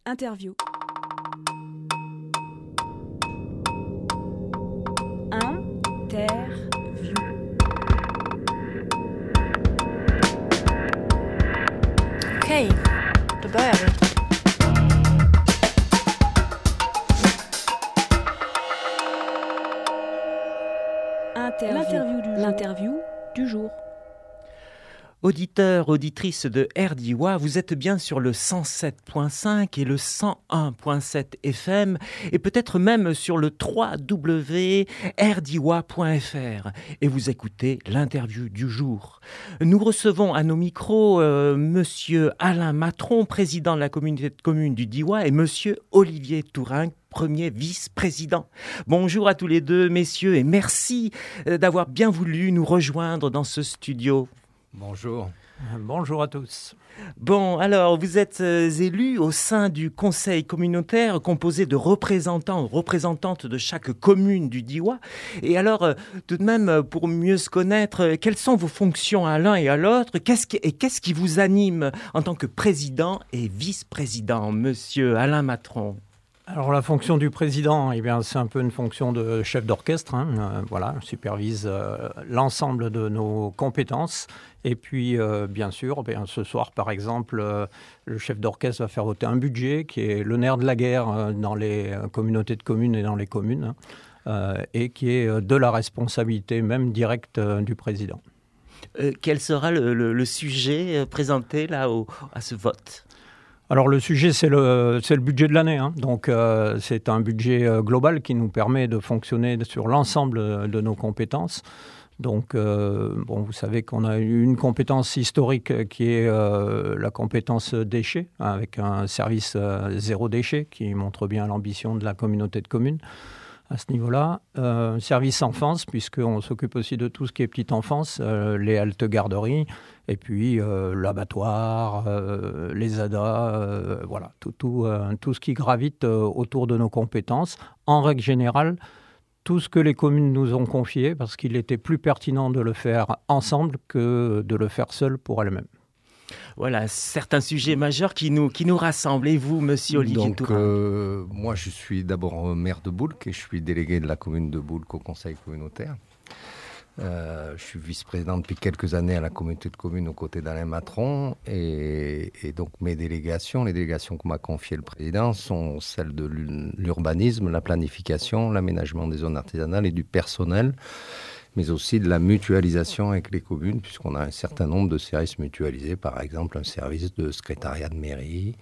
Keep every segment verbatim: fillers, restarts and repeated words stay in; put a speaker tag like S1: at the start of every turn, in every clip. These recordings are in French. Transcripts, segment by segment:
S1: Interview. Interview.
S2: Okej, då börjar vi.
S1: Interview. L'interview du jour. L'interview du jour.
S3: Auditeurs, auditrices de R D I W A, vous êtes bien sur le cent sept virgule cinq et le cent un virgule sept F M et peut-être même sur le w w w point r d i w a point f r et vous écoutez l'interview du jour. Nous recevons à nos micros euh, Monsieur Alain Matron, président de la communauté de communes du D I W A, et Monsieur Olivier Tourin, premier vice-président. Bonjour à tous les deux, messieurs, et merci d'avoir bien voulu nous rejoindre dans ce studio.
S4: Bonjour.
S5: Bonjour à tous.
S3: Bon, alors, vous êtes euh, élus au sein du conseil communautaire composé de représentants, représentantes de chaque commune du D I W A. Et alors, euh, tout de même, pour mieux se connaître, euh, quelles sont vos fonctions à l'un et à l'autre ? Qu'est-ce qui, et qu'est-ce qui vous anime en tant que président et vice-président, monsieur Alain Matron ?
S5: Alors la fonction du président, eh bien, c'est un peu une fonction de chef d'orchestre. Hein, euh, voilà, je supervise euh, l'ensemble de nos compétences. Et puis, euh, bien sûr, bien, ce soir, par exemple, euh, le chef d'orchestre va faire voter un budget qui est le nerf de la guerre euh, dans les communautés de communes et dans les communes, euh, et qui est euh, de la responsabilité même directe euh, du président.
S3: Euh, quel sera le, le, le sujet euh, présenté là au, à ce vote ?
S5: Alors le sujet, c'est le, c'est le budget de l'année. Hein. Donc euh, c'est un budget euh, global qui nous permet de fonctionner sur l'ensemble de nos compétences. Donc euh, bon, vous savez qu'on a eu une compétence historique qui est euh, la compétence déchets, hein, avec un service euh, zéro déchet qui montre bien l'ambition de la communauté de communes à ce niveau-là. Euh, service enfance, puisqu'on s'occupe aussi de tout ce qui est petite enfance, euh, les haltes garderies, et puis euh, l'abattoir, euh, les A D A, euh, voilà, tout, tout, euh, tout ce qui gravite euh, autour de nos compétences. En règle générale, tout ce que les communes nous ont confié, parce qu'il était plus pertinent de le faire ensemble que de le faire seul pour elles-mêmes.
S3: Voilà, certains sujets majeurs qui nous, qui nous rassemblent. Et vous, monsieur Olivier
S4: Donc,
S3: Tourin ?
S4: euh, moi, je suis d'abord maire de Boulques et je suis délégué de la commune de Boulques au conseil communautaire. Euh, je suis vice-président depuis quelques années à la communauté de communes aux côtés d'Alain Matron. Et, et donc, mes délégations, les délégations que m'a confiées le président, sont celles de l'urbanisme, la planification, l'aménagement des zones artisanales et du personnel, mais aussi de la mutualisation avec les communes, puisqu'on a un certain nombre de services mutualisés, par exemple un service de secrétariat de mairie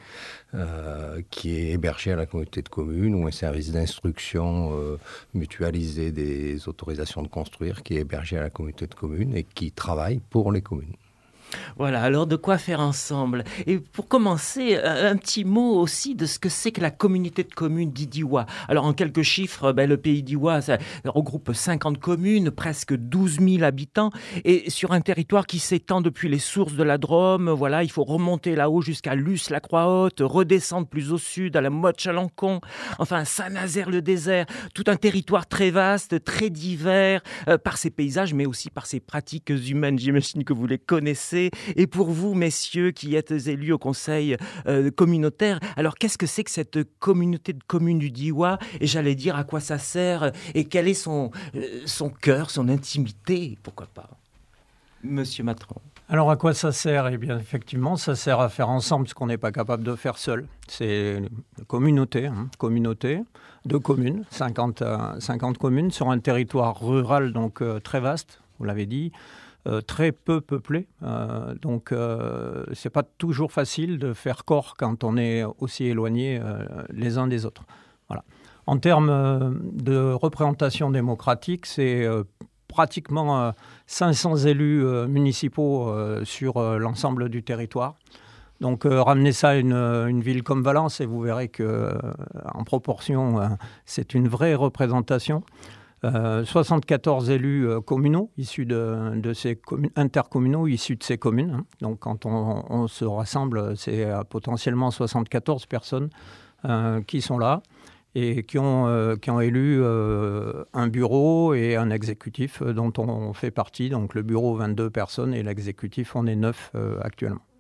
S4: euh, qui est hébergé à la communauté de communes, ou un service d'instruction euh, mutualisé des autorisations de construire qui est hébergé à la communauté de communes et qui travaille pour les communes.
S3: Voilà, alors de quoi faire ensemble. Et pour commencer, un petit mot aussi de ce que c'est que la communauté de communes du D I W A. Alors en quelques chiffres, ben, le pays D I W A ça regroupe cinquante communes, presque douze mille habitants, et sur un territoire qui s'étend depuis les sources de la Drôme. Voilà, il faut remonter là-haut jusqu'à Luce-la-Croix-Haute, redescendre plus au sud à la Motte-Chalancon, enfin Saint-Nazaire-le-Désert, tout un territoire très vaste, très divers, euh, par ses paysages, mais aussi par ses pratiques humaines. J'imagine que vous les connaissez. Et pour vous, messieurs, qui êtes élus au conseil euh, communautaire, alors qu'est-ce que c'est que cette communauté de communes du D I W A ? Et j'allais dire à quoi ça sert et quel est son, euh, son cœur, son intimité, pourquoi pas ? Monsieur Matron.
S5: Alors à quoi ça sert ? Eh bien effectivement, ça sert à faire ensemble ce qu'on n'est pas capable de faire seul. C'est une communauté, hein, communauté de communes, cinquante, euh, cinquante communes sur un territoire rural donc euh, très vaste, vous l'avez dit. Euh, très peu peuplé, euh, donc euh, c'est pas toujours facile de faire corps quand on est aussi éloignés euh, les uns des autres. Voilà. En termes euh, de représentation démocratique, c'est euh, pratiquement euh, cinq cents élus euh, municipaux euh, sur euh, l'ensemble du territoire. Donc euh, ramenez ça à une, une ville comme Valence et vous verrez que euh, en proportion, euh, c'est une vraie représentation. Euh, soixante-quatorze élus euh, communaux, issus de, de ces communes, intercommunaux, issus de ces communes. Hein. Donc, quand on, on se rassemble, c'est euh, potentiellement soixante-quatorze personnes euh, qui sont là et qui ont, euh, qui ont élu euh, un bureau et un exécutif euh, dont on fait partie. Donc, le bureau, vingt-deux personnes et l'exécutif, on est neuf euh, actuellement.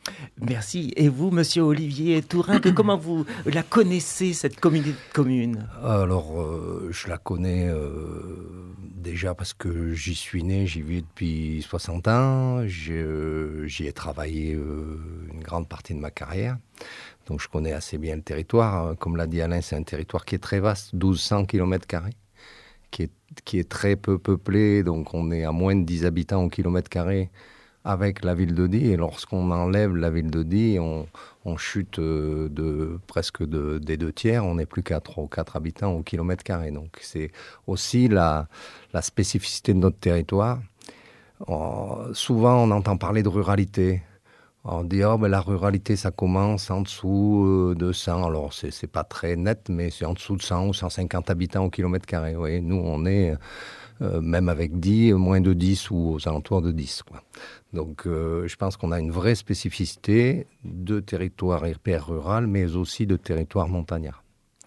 S3: Merci. Et vous, monsieur Olivier Tourin, que, comment vous la connaissez, cette communauté de communes?
S4: Alors, euh, je la connais euh, déjà parce que j'y suis né, j'y vis depuis soixante ans. Je, j'y ai travaillé euh, une grande partie de ma carrière. Donc, je connais assez bien le territoire. Comme l'a dit Alain, c'est un territoire qui est très vaste, mille deux cents kilomètres carrés, qui est, qui est très peu peuplé. Donc, on est à moins de dix habitants au kilomètre carré avec la ville de Die, et lorsqu'on enlève la ville de Die, on, on chute de, presque de, des deux tiers, on n'est plus qu'à trois ou quatre habitants au kilomètre carré. Donc c'est aussi la, la spécificité de notre territoire. Euh, souvent on entend parler de ruralité. On dit oh, ben, la ruralité ça commence en dessous de cent, alors c'est, c'est pas très net, mais c'est en dessous de cent ou cent cinquante habitants au kilomètre carré. Oui, nous on est... Euh, même avec dix, moins de dix ou aux alentours de dix. Quoi. Donc euh, je pense qu'on a une vraie spécificité de territoire hyper rural, mais aussi de territoire montagnard.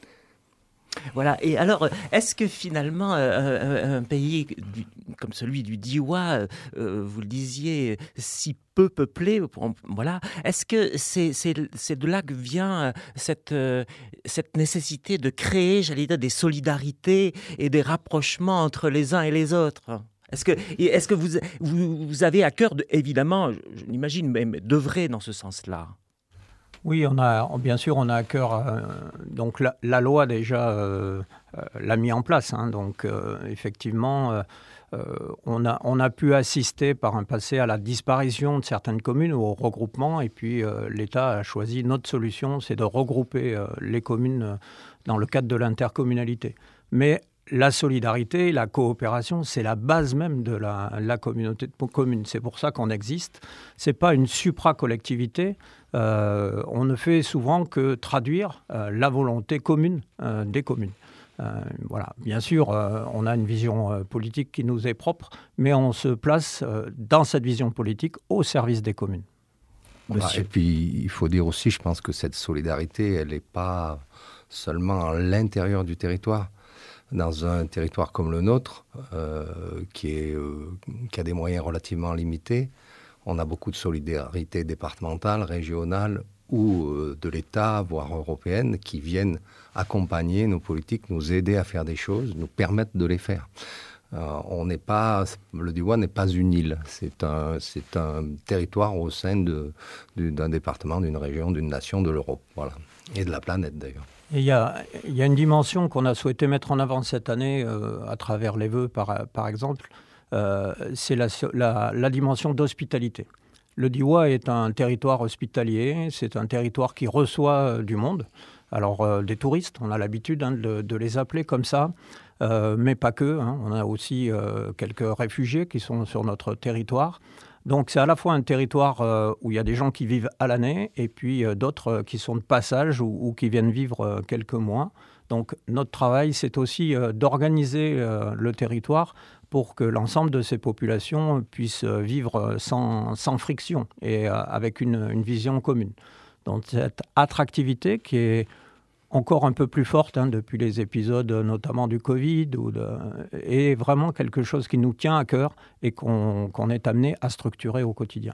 S3: Voilà. Et alors, est-ce que finalement, euh, un pays du, comme celui du Diois, euh, vous le disiez, si peu peuplé, voilà, est-ce que c'est, c'est, c'est de là que vient cette, euh, cette nécessité de créer, j'allais dire, des solidarités et des rapprochements entre les uns et les autres? Est-ce que, est-ce que vous, vous, vous avez à cœur, de, évidemment, je l'imagine, même d'œuvrer dans ce sens-là?
S5: Oui, on a, bien sûr, on a à cœur. Euh, donc la, la loi déjà euh, euh, l'a mis en place. Hein, donc euh, effectivement, euh, euh, on a on a pu assister par un passé à la disparition de certaines communes ou au regroupement. Et puis euh, l'État a choisi notre solution, c'est de regrouper euh, les communes euh, dans le cadre de l'intercommunalité. Mais la solidarité, la coopération, c'est la base même de la, la communauté de communes. C'est pour ça qu'on existe. C'est pas une supra-collectivité. Euh, on ne fait souvent que traduire euh, la volonté commune euh, des communes. Euh, voilà. Bien sûr, euh, on a une vision euh, politique qui nous est propre, mais on se place euh, dans cette vision politique au service des communes.
S4: Bah, et puis, il faut dire aussi, je pense que cette solidarité, elle n'est pas seulement à l'intérieur du territoire. Dans un territoire comme le nôtre, euh, qui, est, euh, qui a des moyens relativement limités, on a beaucoup de solidarité départementale, régionale ou euh, de l'État, voire européenne, qui viennent accompagner nos politiques, nous aider à faire des choses, nous permettre de les faire. Euh, on n'est pas, le Diois n'est pas une île, c'est un, c'est un territoire au sein de, de, d'un département, d'une région, d'une nation, de l'Europe, voilà, et de la planète d'ailleurs.
S5: Il y a, il y a une dimension qu'on a souhaité mettre en avant cette année, euh, à travers les vœux par, par exemple, euh, c'est la, la, la dimension d'hospitalité. Le Diois est un territoire hospitalier, c'est un territoire qui reçoit euh, du monde. Alors euh, des touristes, on a l'habitude hein, de, de les appeler comme ça, euh, mais pas que. Hein. On a aussi euh, quelques réfugiés qui sont sur notre territoire. Donc c'est à la fois un territoire euh, où il y a des gens qui vivent à l'année et puis euh, d'autres euh, qui sont de passage ou, ou qui viennent vivre euh, quelques mois. Donc notre travail, c'est aussi euh, d'organiser euh, le territoire pour que l'ensemble de ces populations puissent euh, vivre sans, sans friction et euh, avec une, une vision commune. Donc cette attractivité qui est encore un peu plus forte hein, depuis les épisodes notamment du Covid, ou de, est vraiment quelque chose qui nous tient à cœur et qu'on, qu'on est amené à structurer au quotidien.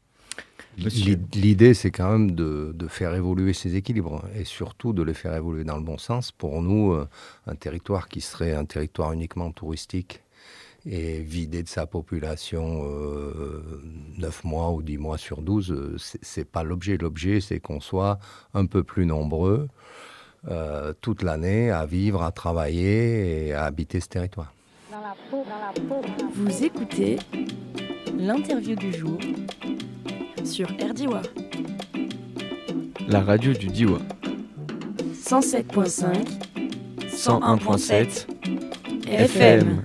S4: Monsieur. L'idée, c'est quand même de, de faire évoluer ces équilibres et surtout de les faire évoluer dans le bon sens. Pour nous, un territoire qui serait un territoire uniquement touristique et vidé de sa population euh, neuf mois ou dix mois sur douze, c'est, c'est pas l'objet. L'objet, c'est qu'on soit un peu plus nombreux euh, toute l'année à vivre, à travailler et à habiter ce territoire.
S1: Vous écoutez l'interview du jour sur R Diois.
S6: La radio du Diois.
S1: cent sept virgule cinq,
S6: cent un virgule sept
S1: F M.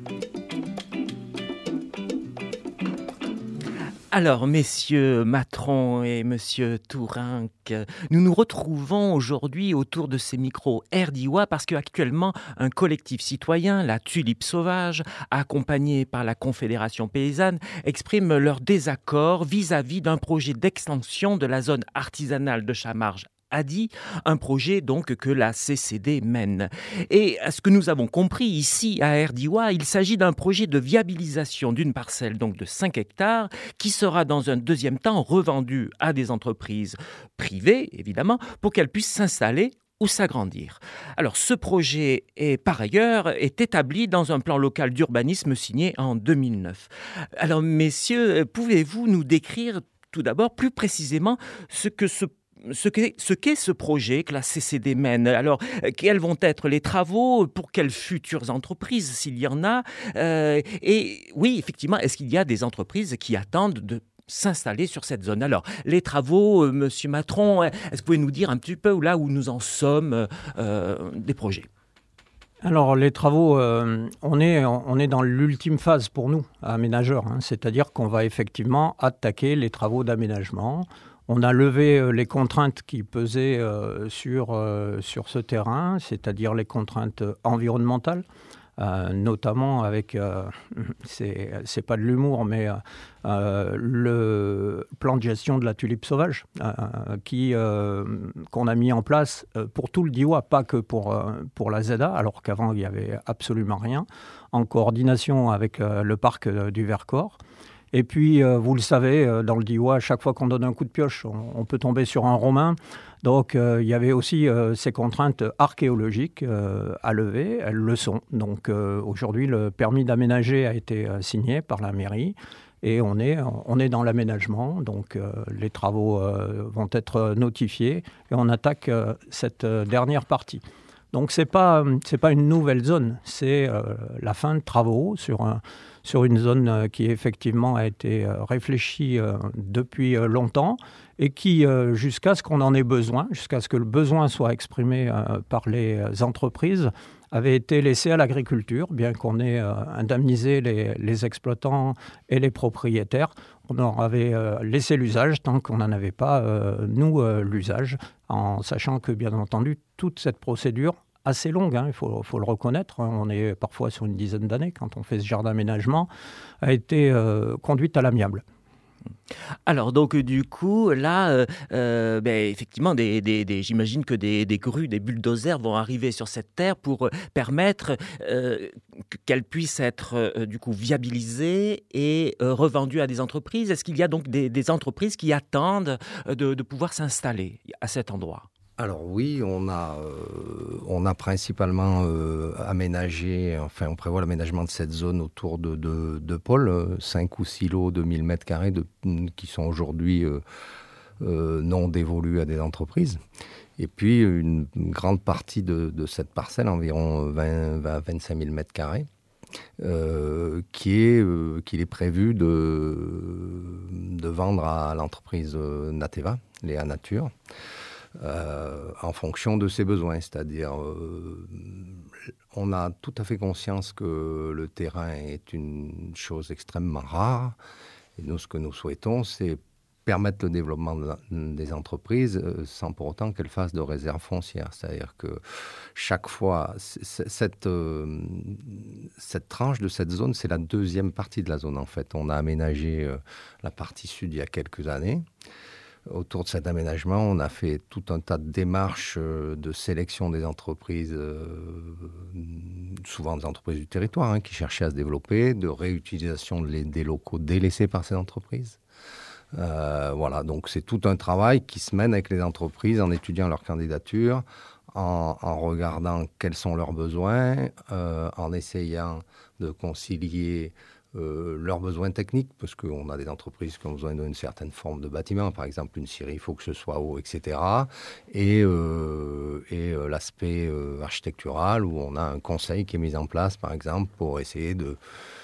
S3: Alors, messieurs Matron et monsieur Tourin, nous nous retrouvons aujourd'hui autour de ces micros R Diois parce qu'actuellement, un collectif citoyen, la Tulipe Sauvage, accompagné par la Confédération Paysanne, exprime leur désaccord vis-à-vis d'un projet d'extension de la zone artisanale de Chamarges Adi, un projet donc que la C C D mène. Et à ce que nous avons compris ici à Erdiwa, il s'agit d'un projet de viabilisation d'une parcelle donc de cinq hectares qui sera dans un deuxième temps revendue à des entreprises privées, évidemment, pour qu'elles puissent s'installer ou s'agrandir. Alors ce projet est par ailleurs est établi dans un plan local d'urbanisme signé en deux mille neuf. Alors messieurs, pouvez-vous nous décrire tout d'abord plus précisément ce que ce Ce qu'est, ce qu'est ce projet que la C C D mène? Alors, quels vont être les travaux? Pour quelles futures entreprises, s'il y en a? euh, Et oui, effectivement, est-ce qu'il y a des entreprises qui attendent de s'installer sur cette zone? Alors, les travaux, euh, Monsieur Matron, est-ce que vous pouvez nous dire un petit peu là où nous en sommes euh, des projets?
S5: Alors les travaux, euh, on, est, on est dans l'ultime phase pour nous, aménageurs, hein, c'est-à-dire qu'on va effectivement attaquer les travaux d'aménagement. On a levé euh, les contraintes qui pesaient euh, sur, euh, sur ce terrain, c'est-à-dire les contraintes environnementales, euh, notamment avec, euh, c'est, c'est pas de l'humour, mais euh, le plan de gestion de la tulipe sauvage euh, qui, euh, qu'on a mis en place pour tout le Diois, pas que pour, euh, pour la Z A, alors qu'avant il n'y avait absolument rien, en coordination avec euh, le parc euh, du Vercors. Et puis, euh, vous le savez, euh, dans le Diois, à chaque fois qu'on donne un coup de pioche, on, on peut tomber sur un romain. Donc, euh, il y avait aussi euh, ces contraintes archéologiques euh, à lever. Elles le sont. Donc, euh, aujourd'hui, le permis d'aménager a été euh, signé par la mairie. Et on est, on est dans l'aménagement. Donc, euh, les travaux euh, vont être notifiés. Et on attaque euh, cette euh, dernière partie. Donc, ce n'est pas, c'est pas une nouvelle zone. C'est euh, la fin de travaux sur un... sur une zone qui effectivement a été réfléchie depuis longtemps et qui, jusqu'à ce qu'on en ait besoin, jusqu'à ce que le besoin soit exprimé par les entreprises, avait été laissée à l'agriculture, bien qu'on ait indemnisé les, les exploitants et les propriétaires. On leur avait laissé l'usage tant qu'on n'en avait pas, nous, l'usage, en sachant que, bien entendu, toute cette procédure assez longue, hein, il faut, faut le reconnaître, hein, on est parfois sur une dizaine d'années quand on fait ce genre d'aménagement, a été euh, conduite à l'amiable.
S3: Alors donc du coup là, euh, euh, ben, effectivement, des, des, des, j'imagine que des, des grues, des bulldozers vont arriver sur cette terre pour permettre euh, qu'elle puisse être euh, du coup viabilisée et euh, revendue à des entreprises. Est-ce qu'il y a donc des, des entreprises qui attendent de, de pouvoir s'installer à cet endroit?
S4: Alors oui, on a, euh, on a principalement euh, aménagé, enfin on prévoit l'aménagement de cette zone autour de, de, de pôles, euh, cinq ou six lots de mille mètres carrés de, qui sont aujourd'hui euh, euh, non dévolus à des entreprises. Et puis une, une grande partie de, de cette parcelle, environ vingt à vingt-cinq mille mètres carrés, euh, qui est, euh, qu'il est prévu de, de vendre à l'entreprise Nateva, Léa Nature. Euh, en fonction de ses besoins, c'est-à-dire euh, on a tout à fait conscience que le terrain est une chose extrêmement rare et nous ce que nous souhaitons c'est permettre le développement de la, des entreprises euh, sans pour autant qu'elles fassent de réserve foncière, c'est-à-dire que chaque fois cette, euh, cette tranche de cette zone c'est la deuxième partie de la zone en fait. On a aménagé euh, la partie sud il y a quelques années. Autour de cet aménagement, on a fait tout un tas de démarches de sélection des entreprises, euh, souvent des entreprises du territoire, hein, qui cherchaient à se développer, de réutilisation des, des locaux délaissés par ces entreprises. Euh, voilà, donc c'est tout un travail qui se mène avec les entreprises en étudiant leur candidature, en, en regardant quels sont leurs besoins, euh, en essayant de concilier Euh, leurs besoins techniques, parce qu'on a des entreprises qui ont besoin d'une certaine forme de bâtiment, par exemple une scierie, il faut que ce soit haut, et cetera. Et, euh, et euh, l'aspect euh, architectural, où on a un conseil qui est mis en place, par exemple, pour essayer de,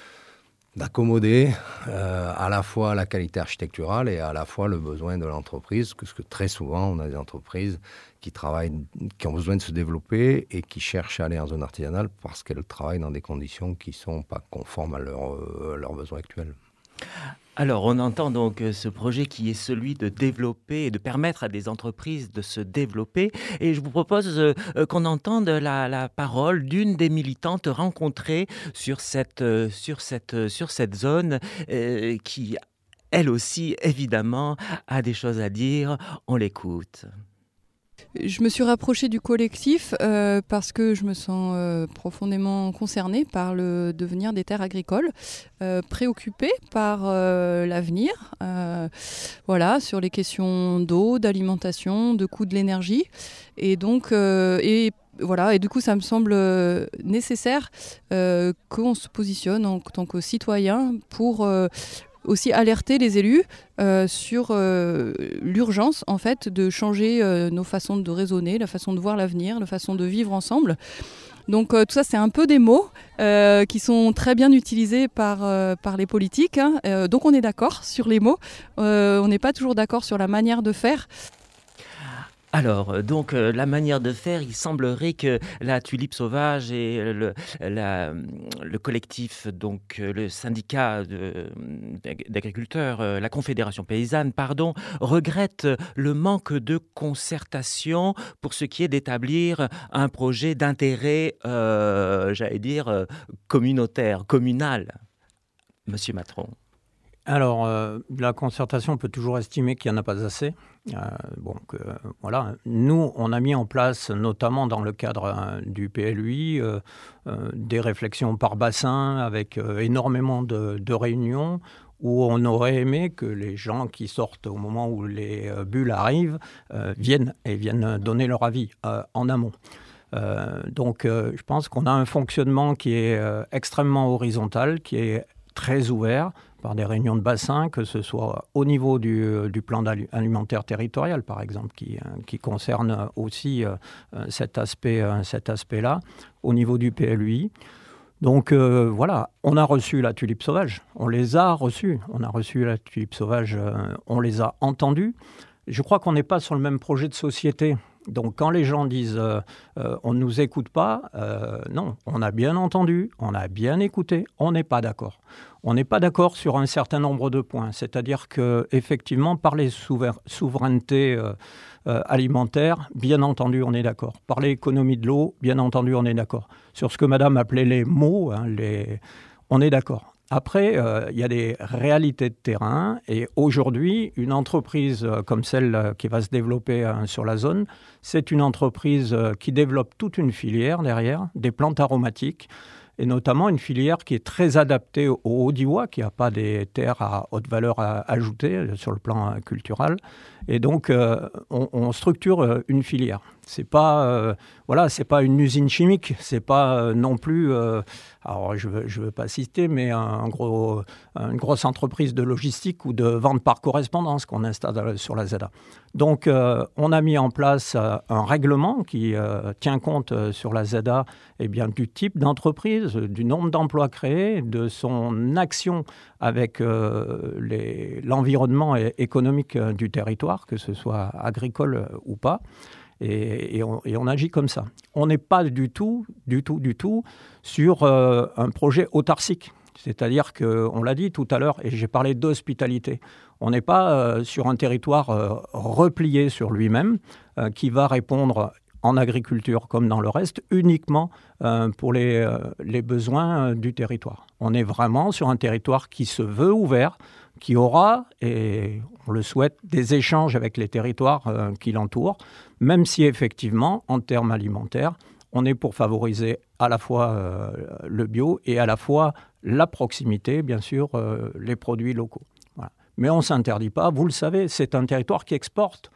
S4: d'accommoder euh, à la fois la qualité architecturale et à la fois le besoin de l'entreprise, parce que très souvent, on a des entreprises qui travaillent, qui ont besoin de se développer et qui cherchent à aller en zone artisanale parce qu'elles travaillent dans des conditions qui ne sont pas conformes à, leur, euh, à leurs besoins actuels.
S3: Alors, on entend donc ce projet qui est celui de développer et de permettre à des entreprises de se développer. Et je vous propose euh, qu'on entende la, la parole d'une des militantes rencontrées sur cette, euh, sur cette, sur cette zone euh, qui, elle aussi, évidemment, a des choses à dire. On l'écoute.
S7: Je me suis rapprochée du collectif euh, parce que je me sens euh, profondément concernée par le devenir des terres agricoles, euh, préoccupée par euh, l'avenir, euh, voilà, sur les questions d'eau, d'alimentation, de coût de l'énergie. Et donc, euh, et voilà, et du coup, ça me semble nécessaire euh, qu'on se positionne en tant que citoyen pour euh, aussi alerter les élus euh, sur euh, l'urgence en fait de changer euh, nos façons de raisonner, la façon de voir l'avenir, la façon de vivre ensemble. Donc euh, tout ça, c'est un peu des mots euh, qui sont très bien utilisés par, euh, par les politiques. Hein. Euh, donc on est d'accord sur les mots, euh, on n'est pas toujours d'accord sur la manière de faire.
S3: Alors, donc, euh, la manière de faire, il semblerait que la Tulipe Sauvage et le, la, le collectif, donc le syndicat de, d'agriculteurs, euh, la Confédération paysanne, pardon, regrettent le manque de concertation pour ce qui est d'établir un projet d'intérêt, euh, j'allais dire, euh, communautaire, communal. Monsieur Matron.
S5: Alors, euh, la concertation, on peut toujours estimer qu'il n'y en a pas assez. Euh, bon, que, voilà. Nous, on a mis en place, notamment dans le cadre euh, du P L U I, euh, euh, des réflexions par bassin avec euh, énormément de, de réunions où on aurait aimé que les gens qui sortent au moment où les euh, bulles arrivent euh, viennent et viennent donner leur avis euh, en amont. Euh, donc, euh, je pense qu'on a un fonctionnement qui est euh, extrêmement horizontal, qui est très ouvert, par des réunions de bassin, que ce soit au niveau du, du plan alimentaire territorial, par exemple, qui, qui concerne aussi euh, cet aspect, euh, cet aspect-là, au niveau du P L U I. Donc euh, voilà, on a reçu la Tulipe Sauvage, on les a reçus, on a reçu la Tulipe Sauvage, euh, on les a entendus. Je crois qu'on n'est pas sur le même projet de société. Donc quand les gens disent euh, euh, on ne nous écoute pas, euh, non, on a bien entendu, on a bien écouté, on n'est pas d'accord. On n'est pas d'accord sur un certain nombre de points, c'est-à-dire qu'effectivement, par les souver- souverainetés euh, euh, alimentaires, bien entendu, on est d'accord. Par l'économie de l'eau, bien entendu, on est d'accord. Sur ce que madame appelait les mots, hein, les... on est d'accord. Après, euh, il y a des réalités de terrain et aujourd'hui, une entreprise euh, comme celle euh, qui va se développer euh, sur la zone, c'est une entreprise euh, qui développe toute une filière derrière, des plantes aromatiques et notamment une filière qui est très adaptée au Haut-Diois, qui n'a pas des terres à haute valeur à ajouter euh, sur le plan euh, culturel. Et donc, euh, on, on structure euh, une filière. C'est pas, euh, voilà, c'est pas une usine chimique, c'est pas euh, non plus, euh, alors je veux, je veux pas citer, mais un gros, une grosse entreprise de logistique ou de vente par correspondance qu'on installe sur la Z A. Donc, euh, on a mis en place euh, un règlement qui euh, tient compte euh, sur la Z A eh bien, du type d'entreprise, du nombre d'emplois créés, de son action avec euh, les, l'environnement économique euh, du territoire, que ce soit agricole euh, ou pas. Et, et, on, et on agit comme ça. On n'est pas du tout, du tout, du tout sur euh, un projet autarcique. C'est-à-dire qu'on l'a dit tout à l'heure, et j'ai parlé d'hospitalité. On n'est pas euh, sur un territoire euh, replié sur lui-même euh, qui va répondre en agriculture comme dans le reste, uniquement euh, pour les, euh, les besoins euh, du territoire. On est vraiment sur un territoire qui se veut ouvert, qui aura, et on le souhaite, des échanges avec les territoires euh, qui l'entourent, même si effectivement, en termes alimentaires, on est pour favoriser à la fois euh, le bio et à la fois la proximité, bien sûr, euh, les produits locaux. Voilà. Mais on ne s'interdit pas, vous le savez, c'est un territoire qui exporte,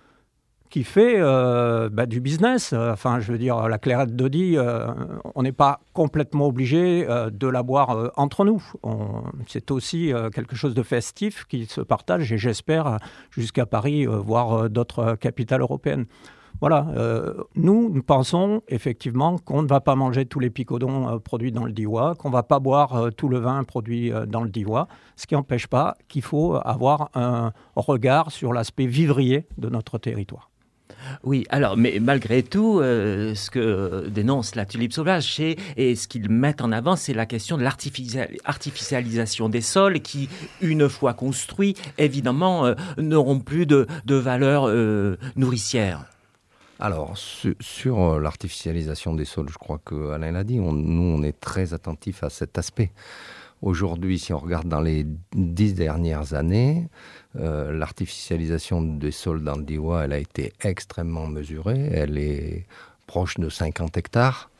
S5: qui fait euh, bah, du business. Enfin, je veux dire, la clairette de Die, euh, on n'est pas complètement obligé euh, de la boire euh, entre nous. On, c'est aussi euh, quelque chose de festif qui se partage, et j'espère jusqu'à Paris, euh, voire euh, d'autres capitales européennes. Voilà, euh, nous, nous pensons effectivement qu'on ne va pas manger tous les picodons euh, produits dans le Diois, qu'on ne va pas boire euh, tout le vin produit euh, dans le Diois, ce qui n'empêche pas qu'il faut avoir un regard sur l'aspect vivrier de notre territoire.
S3: Oui, alors, mais malgré tout, euh, ce que dénonce la Tulipe Sauvage, c'est, et ce qu'ils mettent en avant, c'est la question de l'artificialisation des sols qui, une fois construits, évidemment, euh, n'auront plus de, de valeur euh, nourricière.
S4: Alors, sur, sur l'artificialisation des sols, je crois qu'Alain l'a dit, on, nous, on est très attentifs à cet aspect. Aujourd'hui, si on regarde dans les dix dernières années, euh, l'artificialisation des sols dans le Diois, elle a été extrêmement mesurée. Elle est proche de cinquante hectares.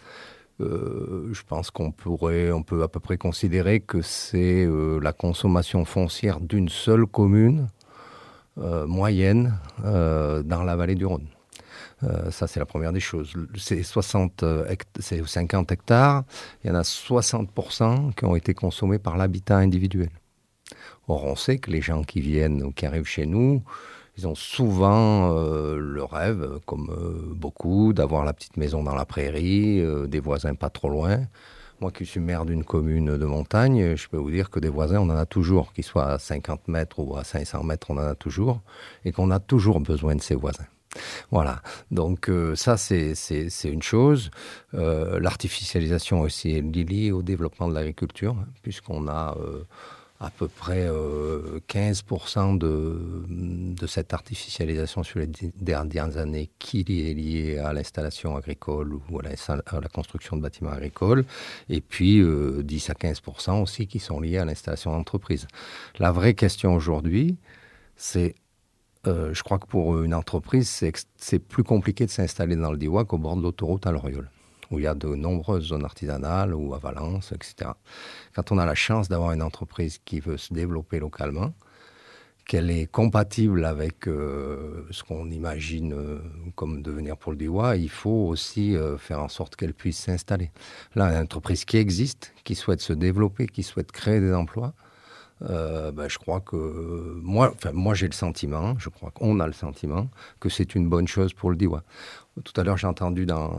S4: Euh, je pense qu'on pourrait, on peut à peu près considérer que c'est euh, la consommation foncière d'une seule commune euh, moyenne euh, dans la vallée du Rhône. Euh, ça, c'est la première des choses. C'est, soixante, c'est cinquante hectares. Il y en a soixante pour cent qui ont été consommés par l'habitat individuel. Or, on sait que les gens qui viennent ou qui arrivent chez nous, ils ont souvent euh, le rêve, comme euh, beaucoup, d'avoir la petite maison dans la prairie, euh, des voisins pas trop loin. Moi qui suis maire d'une commune de montagne, je peux vous dire que des voisins, on en a toujours, qu'ils soient à cinquante mètres ou à cinq cents mètres, on en a toujours, et qu'on a toujours besoin de ces voisins. Voilà, donc euh, ça c'est, c'est, c'est une chose. Euh, l'artificialisation aussi est liée au développement de l'agriculture, puisqu'on a euh, à peu près euh, quinze pour cent de, de cette artificialisation sur les dernières années qui est liée à l'installation agricole ou à la, à la construction de bâtiments agricoles, et puis euh, dix à quinze pour cent aussi qui sont liés à l'installation d'entreprises. La vraie question aujourd'hui, c'est Euh, je crois que pour une entreprise, c'est, c'est plus compliqué de s'installer dans le Diois qu'au bord de l'autoroute à Loriol, où il y a de nombreuses zones artisanales, ou à Valence, et cetera. Quand on a la chance d'avoir une entreprise qui veut se développer localement, qu'elle est compatible avec euh, ce qu'on imagine euh, comme devenir pour le Diois, il faut aussi euh, faire en sorte qu'elle puisse s'installer. Là, une entreprise qui existe, qui souhaite se développer, qui souhaite créer des emplois, Euh, ben, je crois que euh, moi, enfin, moi j'ai le sentiment, je crois qu'on a le sentiment que c'est une bonne chose pour le Diois. Tout à l'heure, j'ai entendu dans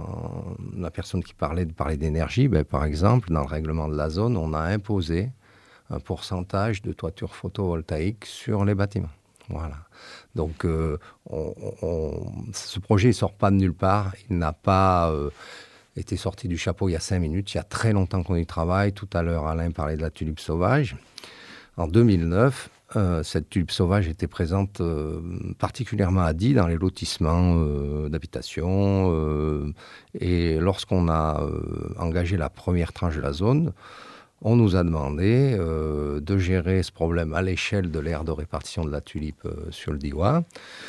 S4: la personne qui parlait de parler d'énergie, ben, par exemple, dans le règlement de la zone, on a imposé un pourcentage de toiture photovoltaïque sur les bâtiments. Voilà. Donc, euh, on, on, ce projet ne sort pas de nulle part. Il n'a pas euh, été sorti du chapeau il y a cinq minutes. Il y a très longtemps qu'on y travaille. Tout à l'heure, Alain parlait de la tulipe sauvage. En deux mille neuf, euh, cette tulipe sauvage était présente euh, particulièrement à Die, dans les lotissements euh, d'habitation. Euh, et lorsqu'on a euh, engagé la première tranche de la zone, on nous a demandé euh, de gérer ce problème à l'échelle de l'aire de répartition de la tulipe euh, sur le Diois.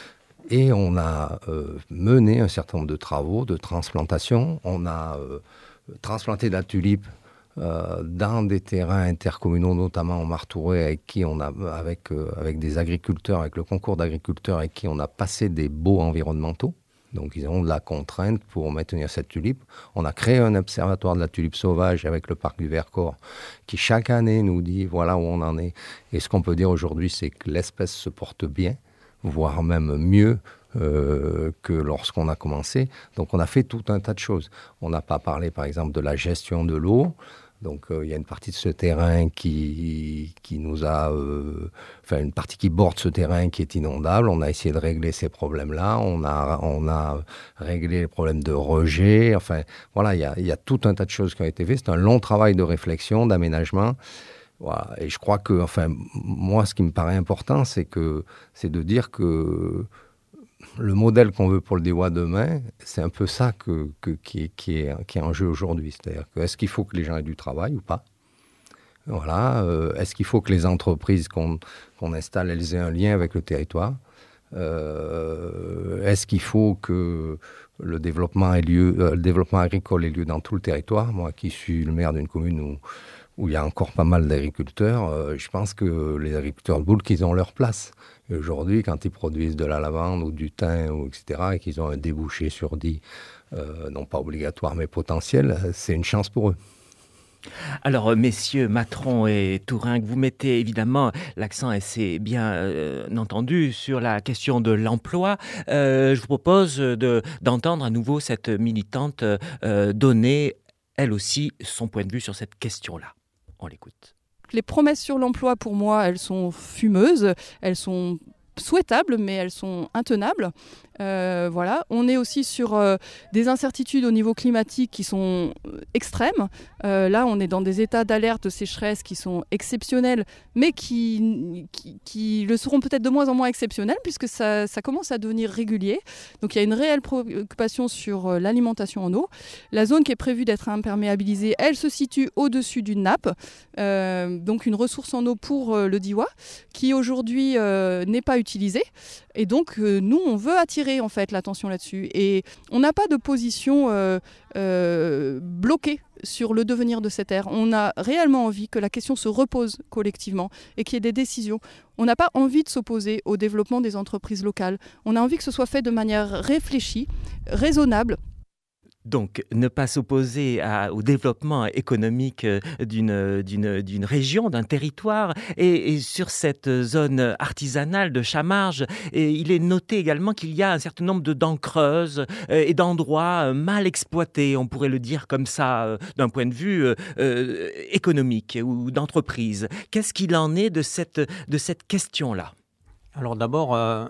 S4: Et on a euh, mené un certain nombre de travaux de transplantation. On a euh, transplanté de la tulipe Euh, dans des terrains intercommunaux, notamment en Martouret, avec qui on a, avec, euh, avec des agriculteurs, avec le concours d'agriculteurs, avec qui on a passé des baux environnementaux. Donc, ils ont de la contrainte pour maintenir cette tulipe. On a créé un observatoire de la tulipe sauvage avec le parc du Vercors, qui chaque année nous dit voilà où on en est. Et ce qu'on peut dire aujourd'hui, c'est que l'espèce se porte bien, voire même mieux Euh, que lorsqu'on a commencé. Donc on a fait tout un tas de choses. On n'a pas parlé par exemple de la gestion de l'eau. Donc il euh, y a une partie de ce terrain qui, qui nous a... Euh, enfin une partie qui borde ce terrain qui est inondable. On a essayé de régler ces problèmes-là. On a, on a réglé les problèmes de rejet. Enfin voilà, il y a, y a tout un tas de choses qui ont été faites. C'est un long travail de réflexion, d'aménagement. Voilà. Et je crois que, enfin, moi ce qui me paraît important, c'est, que, c'est de dire que le modèle qu'on veut pour le Diois demain, c'est un peu ça que, que, qui, est, qui, est, qui est en jeu aujourd'hui. C'est-à-dire que est-ce qu'il faut que les gens aient du travail ou pas ? Voilà. Euh, est-ce qu'il faut que les entreprises qu'on, qu'on installe, elles aient un lien avec le territoire ? euh, Est-ce qu'il faut que le développement, ait lieu, euh, le développement agricole ait lieu dans tout le territoire ? Moi qui suis le maire d'une commune où, où il y a encore pas mal d'agriculteurs, euh, je pense que les agriculteurs de Boulk, ils ont leur place. Et aujourd'hui, quand ils produisent de la lavande ou du thym, ou et cetera, et qu'ils ont un débouché sur Die, euh, non pas obligatoire mais potentiel, c'est une chance pour eux.
S3: Alors, messieurs Matron et Touringue, vous mettez évidemment l'accent, et c'est bien euh, entendu, sur la question de l'emploi. Euh, je vous propose de, d'entendre à nouveau cette militante euh, donner, elle aussi, son point de vue sur cette question-là. On l'écoute.
S7: Les promesses sur l'emploi, pour moi, elles sont fumeuses, elles sont souhaitables, mais elles sont intenables. Euh, voilà. On est aussi sur euh, des incertitudes au niveau climatique qui sont extrêmes. Euh, là, on est dans des états d'alerte de sécheresse qui sont exceptionnels, mais qui, qui, qui le seront peut-être de moins en moins exceptionnels, puisque ça, ça commence à devenir régulier. Donc il y a une réelle préoccupation sur euh, l'alimentation en eau. La zone qui est prévue d'être imperméabilisée, elle se situe au-dessus d'une nappe, euh, donc une ressource en eau pour euh, le Diois, qui aujourd'hui euh, n'est pas utilisée. Et donc, euh, nous, on veut attirer en fait l'attention là-dessus. Et on n'a pas de position euh, euh, bloquée sur le devenir de cette terre. On a réellement envie que la question se repose collectivement et qu'il y ait des décisions. On n'a pas envie de s'opposer au développement des entreprises locales. On a envie que ce soit fait de manière réfléchie, raisonnable.
S3: Donc, ne pas s'opposer à, au développement économique d'une, d'une, d'une région, d'un territoire. Et, et sur cette zone artisanale de Chamarges, et il est noté également qu'il y a un certain nombre de dents creuses et d'endroits mal exploités, on pourrait le dire comme ça, d'un point de vue euh, économique ou d'entreprise. Qu'est-ce qu'il en est de cette, de cette question-là ?
S5: Alors d'abord... Euh...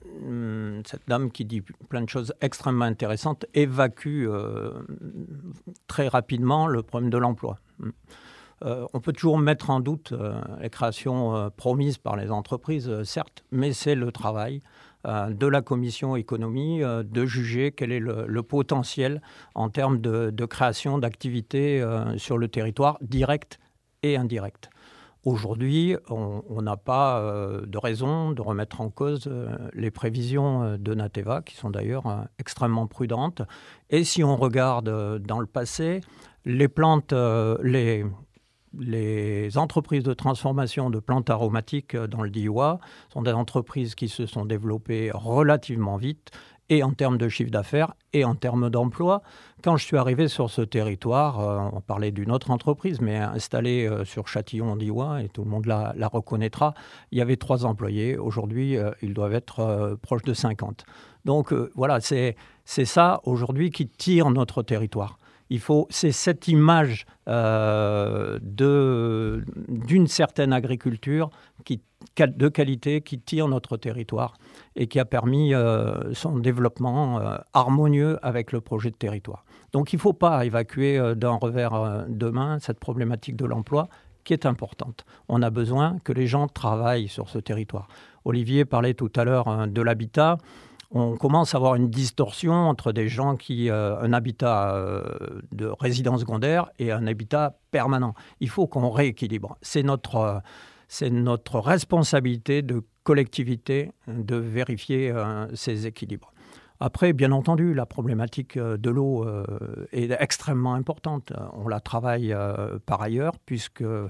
S5: Cette dame qui dit plein de choses extrêmement intéressantes évacue euh, très rapidement le problème de l'emploi. Euh, on peut toujours mettre en doute euh, les créations euh, promises par les entreprises, euh, certes, mais c'est le travail euh, de la commission économie euh, de juger quel est le, le potentiel en termes de, de création d'activités euh, sur le territoire, directes et indirectes. Aujourd'hui, on n'a pas euh, de raison de remettre en cause euh, les prévisions euh, de Nateva, qui sont d'ailleurs euh, extrêmement prudentes. Et si on regarde euh, dans le passé, les plantes, euh, les, les entreprises de transformation de plantes aromatiques euh, dans le Diois sont des entreprises qui se sont développées relativement vite, et en termes de chiffre d'affaires, et en termes d'emploi. Quand je suis arrivé sur ce territoire, euh, on parlait d'une autre entreprise, mais installée euh, sur Châtillon-en-Diois, et tout le monde la, la reconnaîtra, il y avait trois employés. Aujourd'hui, euh, ils doivent être euh, proches de cinquante. Donc euh, voilà, c'est, c'est ça aujourd'hui qui tire notre territoire. Il faut, c'est cette image euh, de, d'une certaine agriculture qui, de qualité qui tire notre territoire et qui a permis euh, son développement euh, harmonieux avec le projet de territoire. Donc il ne faut pas évacuer euh, d'un revers euh, de main cette problématique de l'emploi qui est importante. On a besoin que les gens travaillent sur ce territoire. Olivier parlait tout à l'heure euh, de l'habitat. On commence à avoir une distorsion entre des gens qui euh, un habitat euh, de résidence secondaire et un habitat permanent. Il faut qu'on rééquilibre. C'est notre, euh, c'est notre responsabilité de collectivité de vérifier euh, ces équilibres. Après, bien entendu, la problématique de l'eau euh, est extrêmement importante. On la travaille euh, par ailleurs, puisque euh,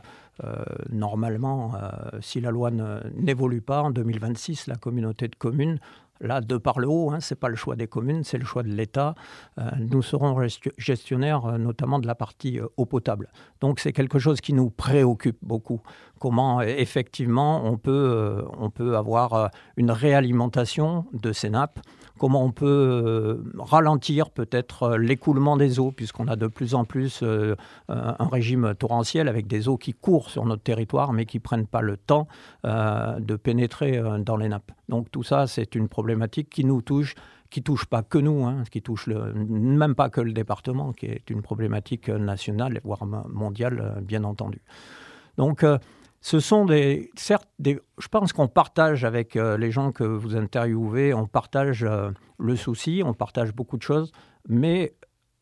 S5: normalement, euh, si la loi ne, n'évolue pas, en deux mille vingt-six, la communauté de communes, là, de par le haut, hein, ce n'est pas le choix des communes, c'est le choix de l'État. Euh, nous serons gestionnaires euh, notamment de la partie euh, eau potable. Donc c'est quelque chose qui nous préoccupe beaucoup. Comment, euh, effectivement, on peut, euh, on peut avoir euh, une réalimentation de ces nappes. Comment on peut euh, ralentir peut-être euh, l'écoulement des eaux, puisqu'on a de plus en plus euh, un régime torrentiel avec des eaux qui courent sur notre territoire, mais qui ne prennent pas le temps euh, de pénétrer euh, dans les nappes. Donc tout ça, c'est une problématique qui nous touche, qui ne touche pas que nous, hein, qui touche le, même pas que le département, qui est une problématique nationale, voire mondiale, bien entendu. Donc... Euh, Ce sont des, certes, des, je pense qu'on partage avec euh, les gens que vous interviewez, on partage euh, le souci, on partage beaucoup de choses, mais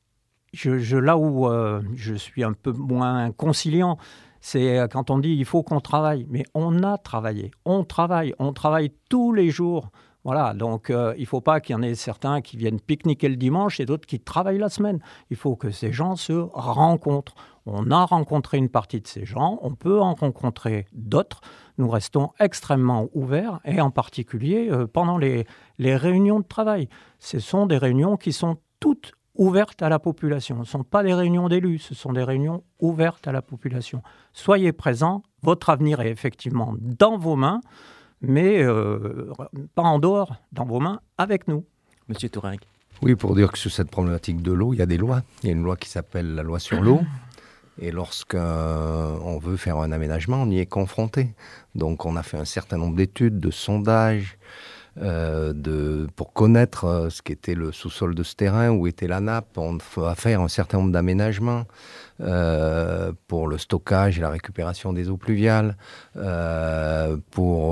S5: je, je, là où euh, je suis un peu moins conciliant, c'est quand on dit il faut qu'on travaille. Mais on a travaillé, on travaille, on travaille tous les jours. Voilà, donc euh, il ne faut pas qu'il y en ait certains qui viennent pique-niquer le dimanche et d'autres qui travaillent la semaine. Il faut que ces gens se rencontrent. On a rencontré une partie de ces gens, on peut en rencontrer d'autres. Nous restons extrêmement ouverts et en particulier euh, pendant les, les réunions de travail. Ce sont des réunions qui sont toutes ouvertes à la population. Ce ne sont pas des réunions d'élus, ce sont des réunions ouvertes à la population. Soyez présents, votre avenir est effectivement dans vos mains, mais euh, pas en dehors, dans vos mains, avec nous.
S3: Monsieur Touringue.
S4: Oui, pour dire que sur cette problématique de l'eau, il y a des lois. Il y a une loi qui s'appelle la loi sur l'eau, Et lorsqu'on veut faire un aménagement, on y est confronté. Donc on a fait un certain nombre d'études, de sondages, euh, de, pour connaître euh, ce qu'était le sous-sol de ce terrain, où était la nappe. On va faire un certain nombre d'aménagements euh, pour le stockage et la récupération des eaux pluviales, euh, pour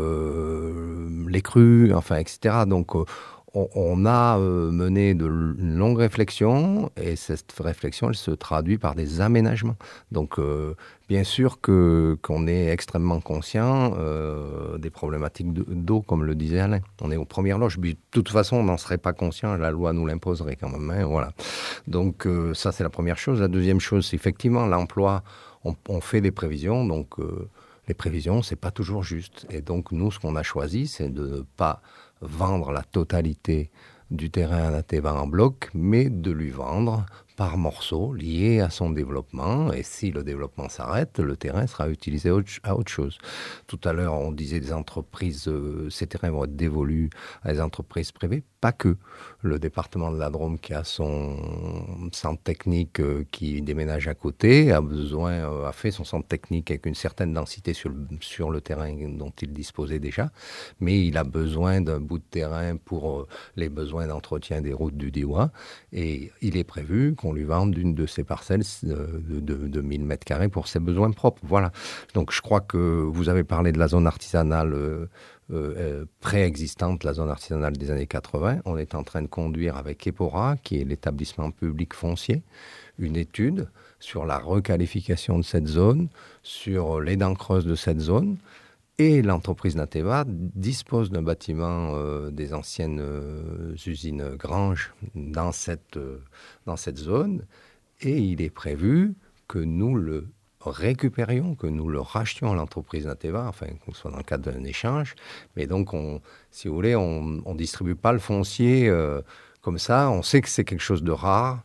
S4: euh, les crues, enfin, et cetera. Donc euh, on a mené de une longue réflexion et cette réflexion, elle se traduit par des aménagements. Donc, euh, bien sûr que, qu'on est extrêmement conscient euh, des problématiques d'eau, comme le disait Alain. On est aux premières loges. De toute façon, on n'en serait pas conscient. La loi nous l'imposerait quand même. Hein, voilà. Donc, euh, ça, c'est la première chose. La deuxième chose, c'est effectivement l'emploi. On, on fait des prévisions. Donc, euh, les prévisions, c'est pas toujours juste. Et donc, nous, ce qu'on a choisi, c'est de ne pas vendre la totalité du terrain à Nateva en bloc, mais de lui vendre par morceaux liés à son développement. Et si le développement s'arrête, le terrain sera utilisé à autre chose. Tout à l'heure, on disait des entreprises, euh, ces terrains vont être dévolus à des entreprises privées. Pas que. Le département de la Drôme, qui a son centre technique euh, qui déménage à côté, a besoin, euh, a fait son centre technique avec une certaine densité sur le, sur le terrain dont il disposait déjà, mais il a besoin d'un bout de terrain pour euh, les besoins d'entretien des routes du Diois, et il est prévu qu'on lui vende une de ses parcelles de, de, de mille mètres carrés pour ses besoins propres. Voilà. Donc je crois que vous avez parlé de la zone artisanale euh, Euh, préexistante, la zone artisanale des années quatre-vingts. On est en train de conduire avec EPORA, qui est l'établissement public foncier, une étude sur la requalification de cette zone, sur les dents creuses de cette zone. Et l'entreprise Nateva dispose d'un bâtiment euh, des anciennes euh, usines Grange dans cette, euh, dans cette zone. Et il est prévu que nous le récupérions, que nous le rachetions à l'entreprise Nateva, enfin qu'on soit dans le cadre d'un échange. Mais donc, on, si vous voulez, on ne distribue pas le foncier euh, comme ça. On sait que c'est quelque chose de rare.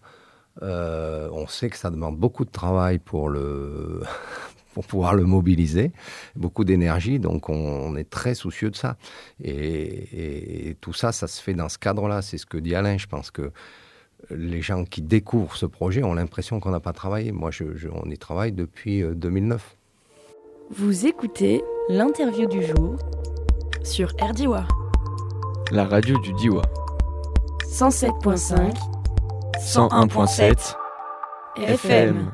S4: Euh, on sait que ça demande beaucoup de travail pour, le pour pouvoir le mobiliser, beaucoup d'énergie. Donc, on, on est très soucieux de ça. Et, et, et tout ça, ça se fait dans ce cadre-là. C'est ce que dit Alain. Je pense que les gens qui découvrent ce projet ont l'impression qu'on n'a pas travaillé. Moi, je, je, on y travaille depuis euh, deux mille neuf.
S1: Vous écoutez l'interview du jour
S2: sur R D I W A.
S6: La radio du Diois.
S1: cent sept virgule cinq,
S6: cent un virgule sept
S1: F M.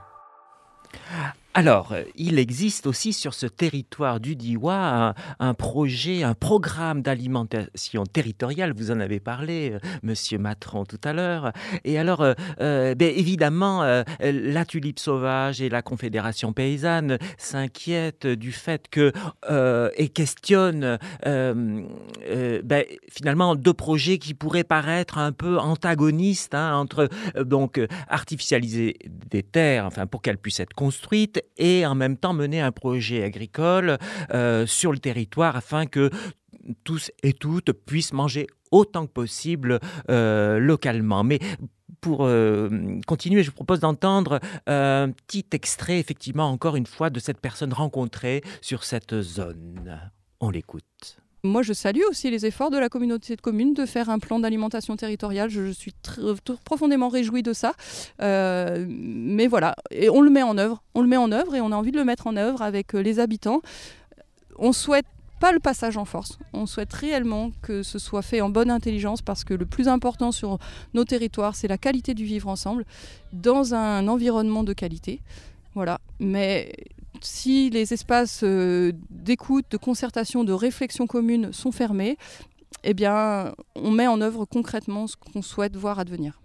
S3: Alors, il existe aussi sur ce territoire du Diois un, un projet, un programme d'alimentation territoriale. Vous en avez parlé, euh, Monsieur Matron, tout à l'heure. Et alors, euh, euh, ben, évidemment, euh, la Tulipe Sauvage et la Confédération Paysanne s'inquiètent du fait que euh, et questionnent euh, euh, ben, finalement deux projets qui pourraient paraître un peu antagonistes hein, entre euh, donc artificialiser des terres, enfin pour qu'elles puissent être construites, et en même temps mener un projet agricole euh, sur le territoire afin que tous et toutes puissent manger autant que possible euh, localement. Mais pour euh, continuer, je vous propose d'entendre un petit extrait, effectivement, encore une fois, de cette personne rencontrée sur cette zone. On l'écoute.
S7: Moi, je salue aussi les efforts de la communauté de communes de faire un plan d'alimentation territoriale. Je, je suis tr- tr- profondément réjouie de ça. Euh, mais voilà, et on le met en œuvre. On le met en œuvre et on a envie de le mettre en œuvre avec les habitants. On souhaite pas le passage en force. On souhaite réellement que ce soit fait en bonne intelligence parce que le plus important sur nos territoires, c'est la qualité du vivre ensemble dans un environnement de qualité. Voilà, mais si les espaces euh, d'écoute, de concertation, de réflexion commune sont fermés, eh bien, on met en œuvre concrètement ce qu'on souhaite voir advenir.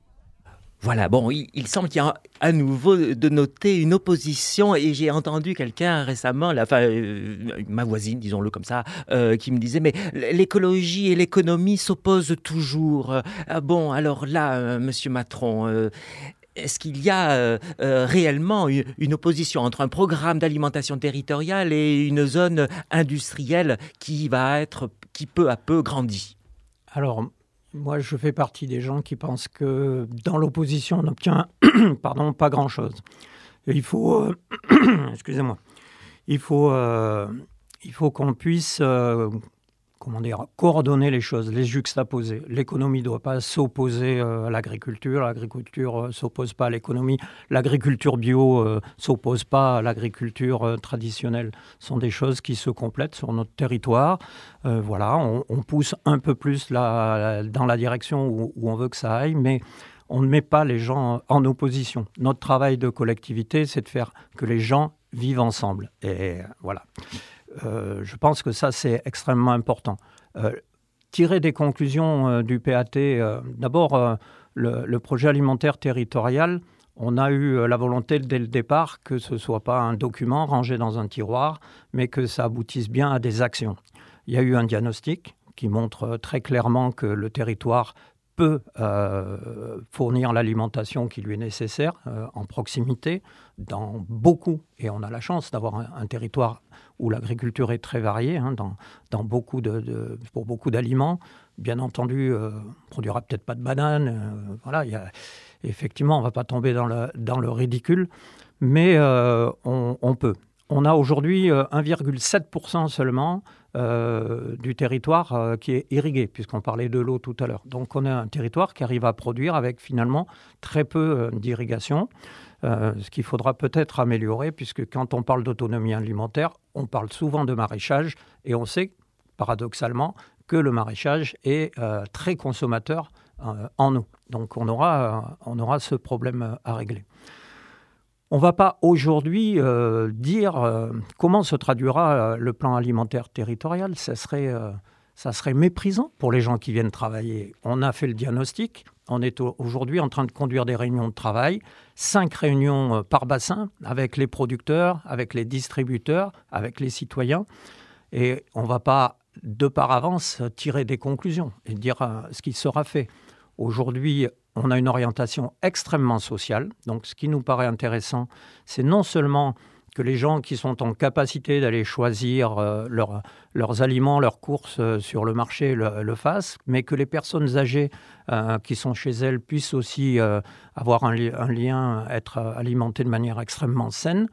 S3: Voilà, bon, il, il semble qu'il y a à nouveau de noter une opposition et j'ai entendu quelqu'un récemment, là, enfin, euh, ma voisine, disons-le comme ça, euh, qui me disait, mais l'écologie et l'économie s'opposent toujours. Euh, bon, alors là, euh, Monsieur Matron, euh, est-ce qu'il y a euh, euh, réellement une, une opposition entre un programme d'alimentation territoriale et une zone industrielle qui va être, qui peu à peu grandit ?
S5: Alors, moi, je fais partie des gens qui pensent que dans l'opposition, on n'obtient pardon, pas grand-chose. Et il faut, euh, excusez-moi, il faut, euh, il faut qu'on puisse euh, comment dire, coordonner les choses, les juxtaposer. L'économie ne doit pas s'opposer euh, à l'agriculture, l'agriculture ne euh, s'oppose pas à l'économie, l'agriculture bio ne euh, s'oppose pas à l'agriculture euh, traditionnelle. Ce sont des choses qui se complètent sur notre territoire. Euh, voilà, on, on pousse un peu plus là, dans la direction où, où on veut que ça aille, mais on ne met pas les gens en opposition. Notre travail de collectivité, c'est de faire que les gens vivent ensemble. Et voilà. Euh, je pense que ça, c'est extrêmement important. Euh, tirer des conclusions euh, du P A T, euh, d'abord, euh, le, le projet alimentaire territorial, on a eu euh, la volonté dès le départ que ce ne soit pas un document rangé dans un tiroir, mais que ça aboutisse bien à des actions. Il y a eu un diagnostic qui montre euh, très clairement que le territoire peut euh, fournir l'alimentation qui lui est nécessaire euh, en proximité, dans beaucoup, et on a la chance d'avoir un, un territoire où l'agriculture est très variée, hein, dans, dans beaucoup de, de, pour beaucoup d'aliments. Bien entendu, euh, on ne produira peut-être pas de bananes. Euh, voilà, y a, effectivement, on ne va pas tomber dans le, dans le ridicule, mais euh, on, on peut. On a aujourd'hui euh, un virgule sept pour cent seulement euh, du territoire euh, qui est irrigué, puisqu'on parlait de l'eau tout à l'heure. Donc on a un territoire qui arrive à produire avec finalement très peu euh, d'irrigation, euh, ce qu'il faudra peut-être améliorer, puisque quand on parle d'autonomie alimentaire, on parle souvent de maraîchage, et on sait, paradoxalement, que le maraîchage est euh, très consommateur euh, en eau. Donc on aura, euh, on aura ce problème à régler. On ne va pas aujourd'hui euh, dire euh, comment se traduira euh, le plan alimentaire territorial. Ça serait, euh, ça serait méprisant pour les gens qui viennent travailler. On a fait le diagnostic. On est aujourd'hui en train de conduire des réunions de travail, cinq réunions euh, par bassin avec les producteurs, avec les distributeurs, avec les citoyens. Et on ne va pas, de par avance, tirer des conclusions et dire euh, ce qui sera fait. Aujourd'hui, on a une orientation extrêmement sociale. Donc, ce qui nous paraît intéressant, c'est non seulement que les gens qui sont en capacité d'aller choisir euh, leur, leurs aliments, leurs courses euh, sur le marché le, le fassent, mais que les personnes âgées euh, qui sont chez elles puissent aussi euh, avoir un, li- un lien, être alimentées de manière extrêmement saine,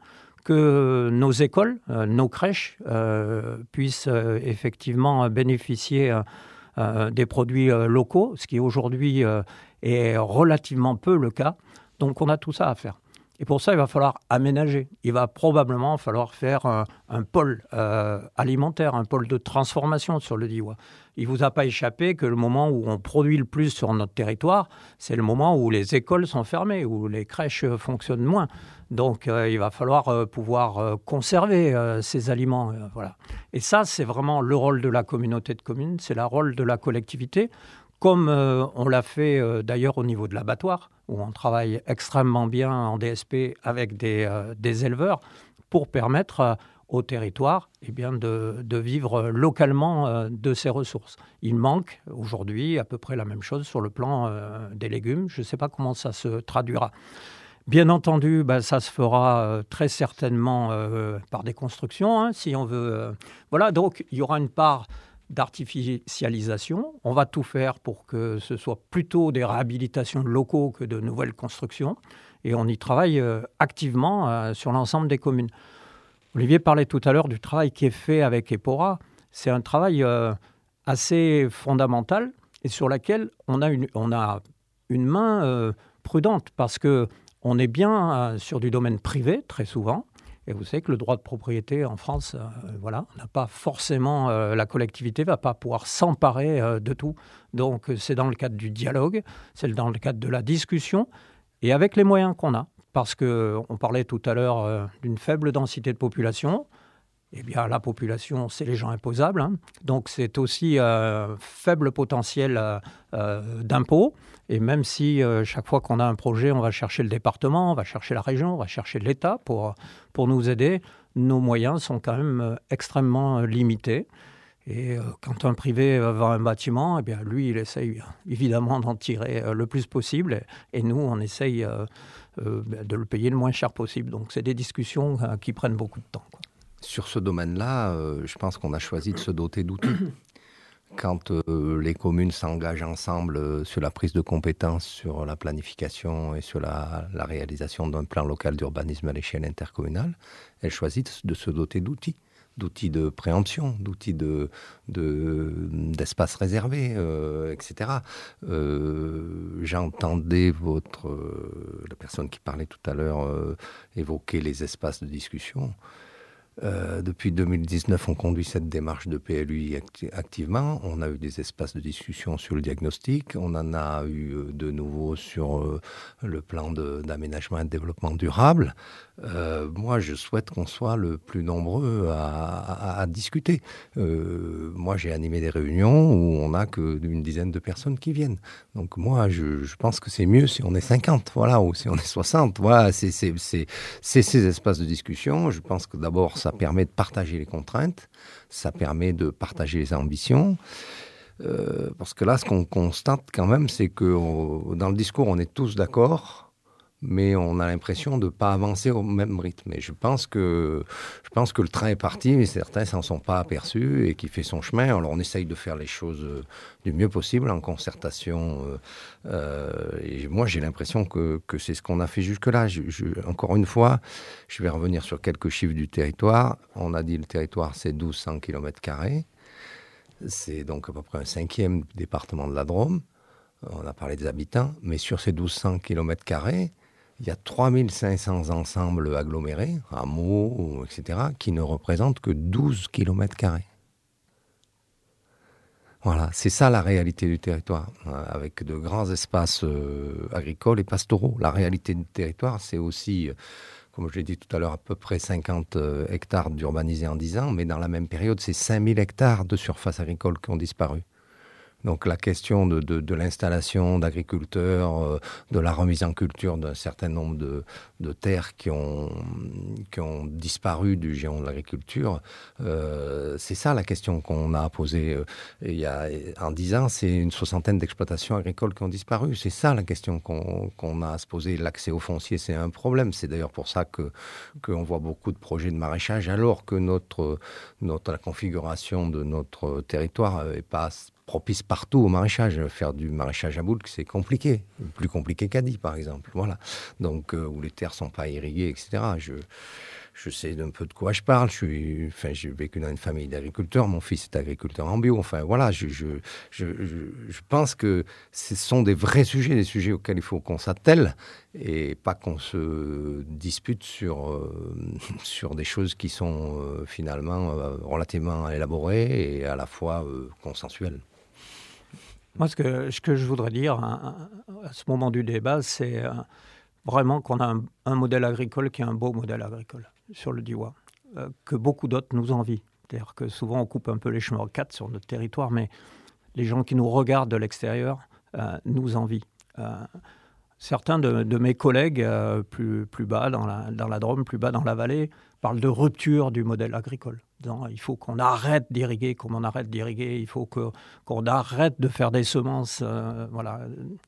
S5: que nos écoles, euh, nos crèches euh, puissent euh, effectivement bénéficier euh, euh, des produits euh, locaux, ce qui aujourd'hui euh, est relativement peu le cas. Donc on a tout ça à faire. Et pour ça, il va falloir aménager. Il va probablement falloir faire un, un pôle euh, alimentaire, un pôle de transformation sur le Diois. Il ne vous a pas échappé que le moment où on produit le plus sur notre territoire, c'est le moment où les écoles sont fermées, où les crèches fonctionnent moins. Donc euh, il va falloir euh, pouvoir euh, conserver euh, ces aliments. Euh, voilà. Et ça, c'est vraiment le rôle de la communauté de communes, c'est le rôle de la collectivité, comme euh, on l'a fait euh, d'ailleurs au niveau de l'abattoir, où on travaille extrêmement bien en D S P avec des, euh, des éleveurs pour permettre euh, au territoire eh bien, de, de vivre localement euh, de ses ressources. Il manque aujourd'hui à peu près la même chose sur le plan euh, des légumes. Je ne sais pas comment ça se traduira. Bien entendu, ben, ça se fera euh, très certainement euh, par des constructions, hein, si on veut. Euh, voilà, donc il y aura une part d'artificialisation. On va tout faire pour que ce soit plutôt des réhabilitations de locaux que de nouvelles constructions. Et on y travaille euh, activement euh, sur l'ensemble des communes. Olivier parlait tout à l'heure du travail qui est fait avec Epora. C'est un travail euh, assez fondamental et sur lequel on a une, on a une main euh, prudente parce qu'on est bien euh, sur du domaine privé très souvent. Et vous savez que le droit de propriété en France, euh, voilà, on n'a pas forcément, euh, la collectivité ne va pas pouvoir s'emparer euh, de tout. Donc c'est dans le cadre du dialogue, c'est dans le cadre de la discussion et avec les moyens qu'on a. Parce qu'on parlait tout à l'heure euh, d'une faible densité de population. Eh bien, la population, c'est les gens imposables. Hein. Donc, c'est aussi euh, faible potentiel euh, euh, d'impôts. Et même si euh, chaque fois qu'on a un projet, on va chercher le département, on va chercher la région, on va chercher l'État pour, pour nous aider, nos moyens sont quand même euh, extrêmement limités. Et euh, quand un privé euh, vend un bâtiment, eh bien, lui, il essaye évidemment d'en tirer euh, le plus possible. Et, et nous, on essaye euh, euh, de le payer le moins cher possible. Donc, c'est des discussions euh, qui prennent beaucoup de temps, quoi.
S4: Sur ce domaine-là, euh, je pense qu'on a choisi de se doter d'outils. Quand euh, les communes s'engagent ensemble euh, sur la prise de compétences, sur la planification et sur la, la réalisation d'un plan local d'urbanisme à l'échelle intercommunale, elles choisissent de se doter d'outils. d'outils de préemption, d'outils de, de, d'espaces réservés, euh, et cetera. Euh, j'entendais votre, euh, la personne qui parlait tout à l'heure euh, évoquer les espaces de discussion. Euh, depuis deux mille dix-neuf, on conduit cette démarche de P L U I acti- activement. On a eu des espaces de discussion sur le diagnostic. On en a eu euh, de nouveau sur euh, le plan de, d'aménagement et de développement durable. Euh, moi, je souhaite qu'on soit le plus nombreux à, à, à discuter. Euh, moi, j'ai animé des réunions où on n'a qu'une dizaine de personnes qui viennent. Donc moi, je, je pense que c'est mieux si on est cinquante, voilà, ou si on est soixante. Voilà, c'est, c'est, c'est, c'est ces espaces de discussion. Je pense que d'abord, ça Ça permet de partager les contraintes, ça permet de partager les ambitions. Euh, parce que là, ce qu'on constate quand même, c'est que on, dans le discours, on est tous d'accord, mais on a l'impression de ne pas avancer au même rythme. Et je pense que, je pense que le train est parti, mais certains ne s'en sont pas aperçus et qui fait son chemin. Alors on essaye de faire les choses du mieux possible en concertation. Euh, euh, et moi, j'ai l'impression que, que c'est ce qu'on a fait jusque-là. Je, je, encore une fois, je vais revenir sur quelques chiffres du territoire. On a dit que le territoire, c'est mille deux cents kilomètres carrés. C'est donc à peu près un cinquième département de la Drôme. On a parlé des habitants, mais sur ces mille deux cents kilomètres carrés, il y a trois mille cinq cents ensembles agglomérés, hameaux, et cetera, qui ne représentent que douze kilomètres carrés. Voilà, c'est ça la réalité du territoire, avec de grands espaces euh, agricoles et pastoraux. La réalité du territoire, c'est aussi, euh, comme je l'ai dit tout à l'heure, à peu près cinquante euh, hectares d'urbanisés en dix ans, mais dans la même période, c'est cinq mille hectares de surface agricole qui ont disparu. Donc la question de, de, de l'installation d'agriculteurs, euh, de la remise en culture d'un certain nombre de, de terres qui ont, qui ont disparu du géant de l'agriculture, euh, c'est ça la question qu'on a posée. Il y a, en dix ans, c'est une soixantaine d'exploitations agricoles qui ont disparu. C'est ça la question qu'on, qu'on a à se poser. L'accès au foncier, c'est un problème. C'est d'ailleurs pour ça que, qu'on voit beaucoup de projets de maraîchage, alors que notre, notre, la configuration de notre territoire n'est pas propice partout au maraîchage. Faire du maraîchage à Boulques, c'est compliqué. Plus compliqué qu'Adi, par exemple. Voilà. Donc, euh, où les terres ne sont pas irriguées, et cetera. Je, je sais d'un peu de quoi je parle. Je suis, enfin, j'ai vécu dans une famille d'agriculteurs. Mon fils est agriculteur en bio. Enfin, voilà. Je, je, je, je, je pense que ce sont des vrais sujets, des sujets auxquels il faut qu'on s'attelle et pas qu'on se dispute sur, euh, sur des choses qui sont euh, finalement euh, relativement élaborées et à la fois euh, consensuelles.
S5: Moi, ce que, ce que je voudrais dire à, à ce moment du débat, c'est euh, vraiment qu'on a un, un modèle agricole qui est un beau modèle agricole sur le Diois, euh, que beaucoup d'autres nous envient. C'est-à-dire que souvent, on coupe un peu les chemins en quatre sur notre territoire, mais les gens qui nous regardent de l'extérieur euh, nous envient. Euh, certains de, de mes collègues euh, plus, plus bas dans la, dans la Drôme, plus bas dans la vallée, parlent de rupture du modèle agricole. Non, il faut qu'on arrête d'irriguer comme on arrête d'irriguer, il faut que, qu'on arrête de faire des semences. Euh, voilà.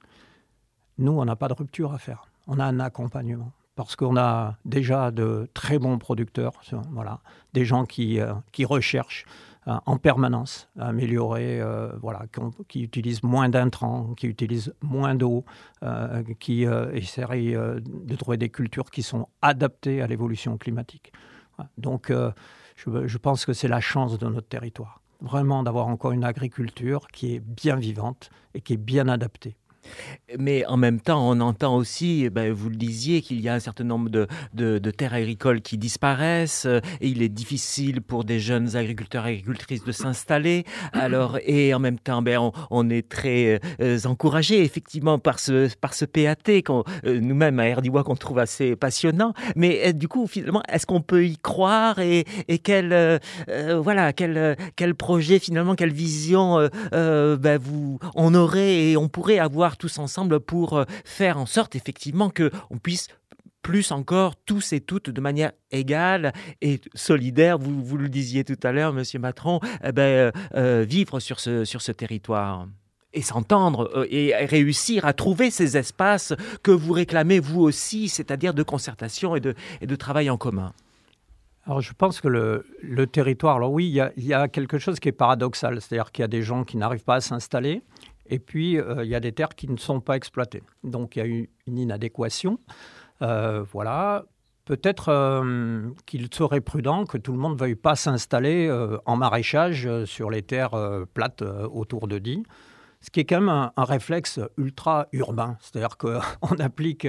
S5: Nous, on n'a pas de rupture à faire. On a un accompagnement parce qu'on a déjà de très bons producteurs, voilà, des gens qui, euh, qui recherchent euh, en permanence à améliorer, euh, voilà, qui, qui utilisent moins d'intrants, qui utilisent moins d'eau, euh, qui euh, essayent euh, de trouver des cultures qui sont adaptées à l'évolution climatique. Voilà. Donc, euh, Je, je pense que c'est la chance de notre territoire, vraiment d'avoir encore une agriculture qui est bien vivante et qui est bien adaptée.
S3: Mais en même temps, on entend aussi, ben, vous le disiez, qu'il y a un certain nombre de, de, de terres agricoles qui disparaissent et il est difficile pour des jeunes agriculteurs et agricultrices de s'installer. Alors, et en même temps, ben, on, on est très euh, encouragés effectivement par ce, par ce P A T, qu'on, euh, nous-mêmes à Erdiwa, qu'on trouve assez passionnant. Mais euh, du coup, finalement, est-ce qu'on peut y croire et, et quel, euh, euh, voilà, quel, quel projet, finalement, quelle vision euh, euh, ben, vous, on aurait et on pourrait avoir tous ensemble pour faire en sorte effectivement qu'on puisse plus encore tous et toutes de manière égale et solidaire, vous, vous le disiez tout à l'heure, Monsieur Matron, eh ben, euh, vivre sur ce, sur ce territoire et s'entendre euh, et réussir à trouver ces espaces que vous réclamez vous aussi, c'est-à-dire de concertation et de, et de travail en commun.
S5: Alors je pense que le, le territoire, alors oui, il y a, il y a quelque chose qui est paradoxal, c'est-à-dire qu'il y a des gens qui n'arrivent pas à s'installer. Et puis, euh, il y a des terres qui ne sont pas exploitées. Donc, il y a eu une inadéquation. Euh, voilà. Peut-être euh, qu'il serait prudent que tout le monde ne veuille pas s'installer euh, en maraîchage euh, sur les terres euh, plates euh, autour de Die, ce qui est quand même un, un réflexe ultra-urbain. C'est-à-dire qu'on applique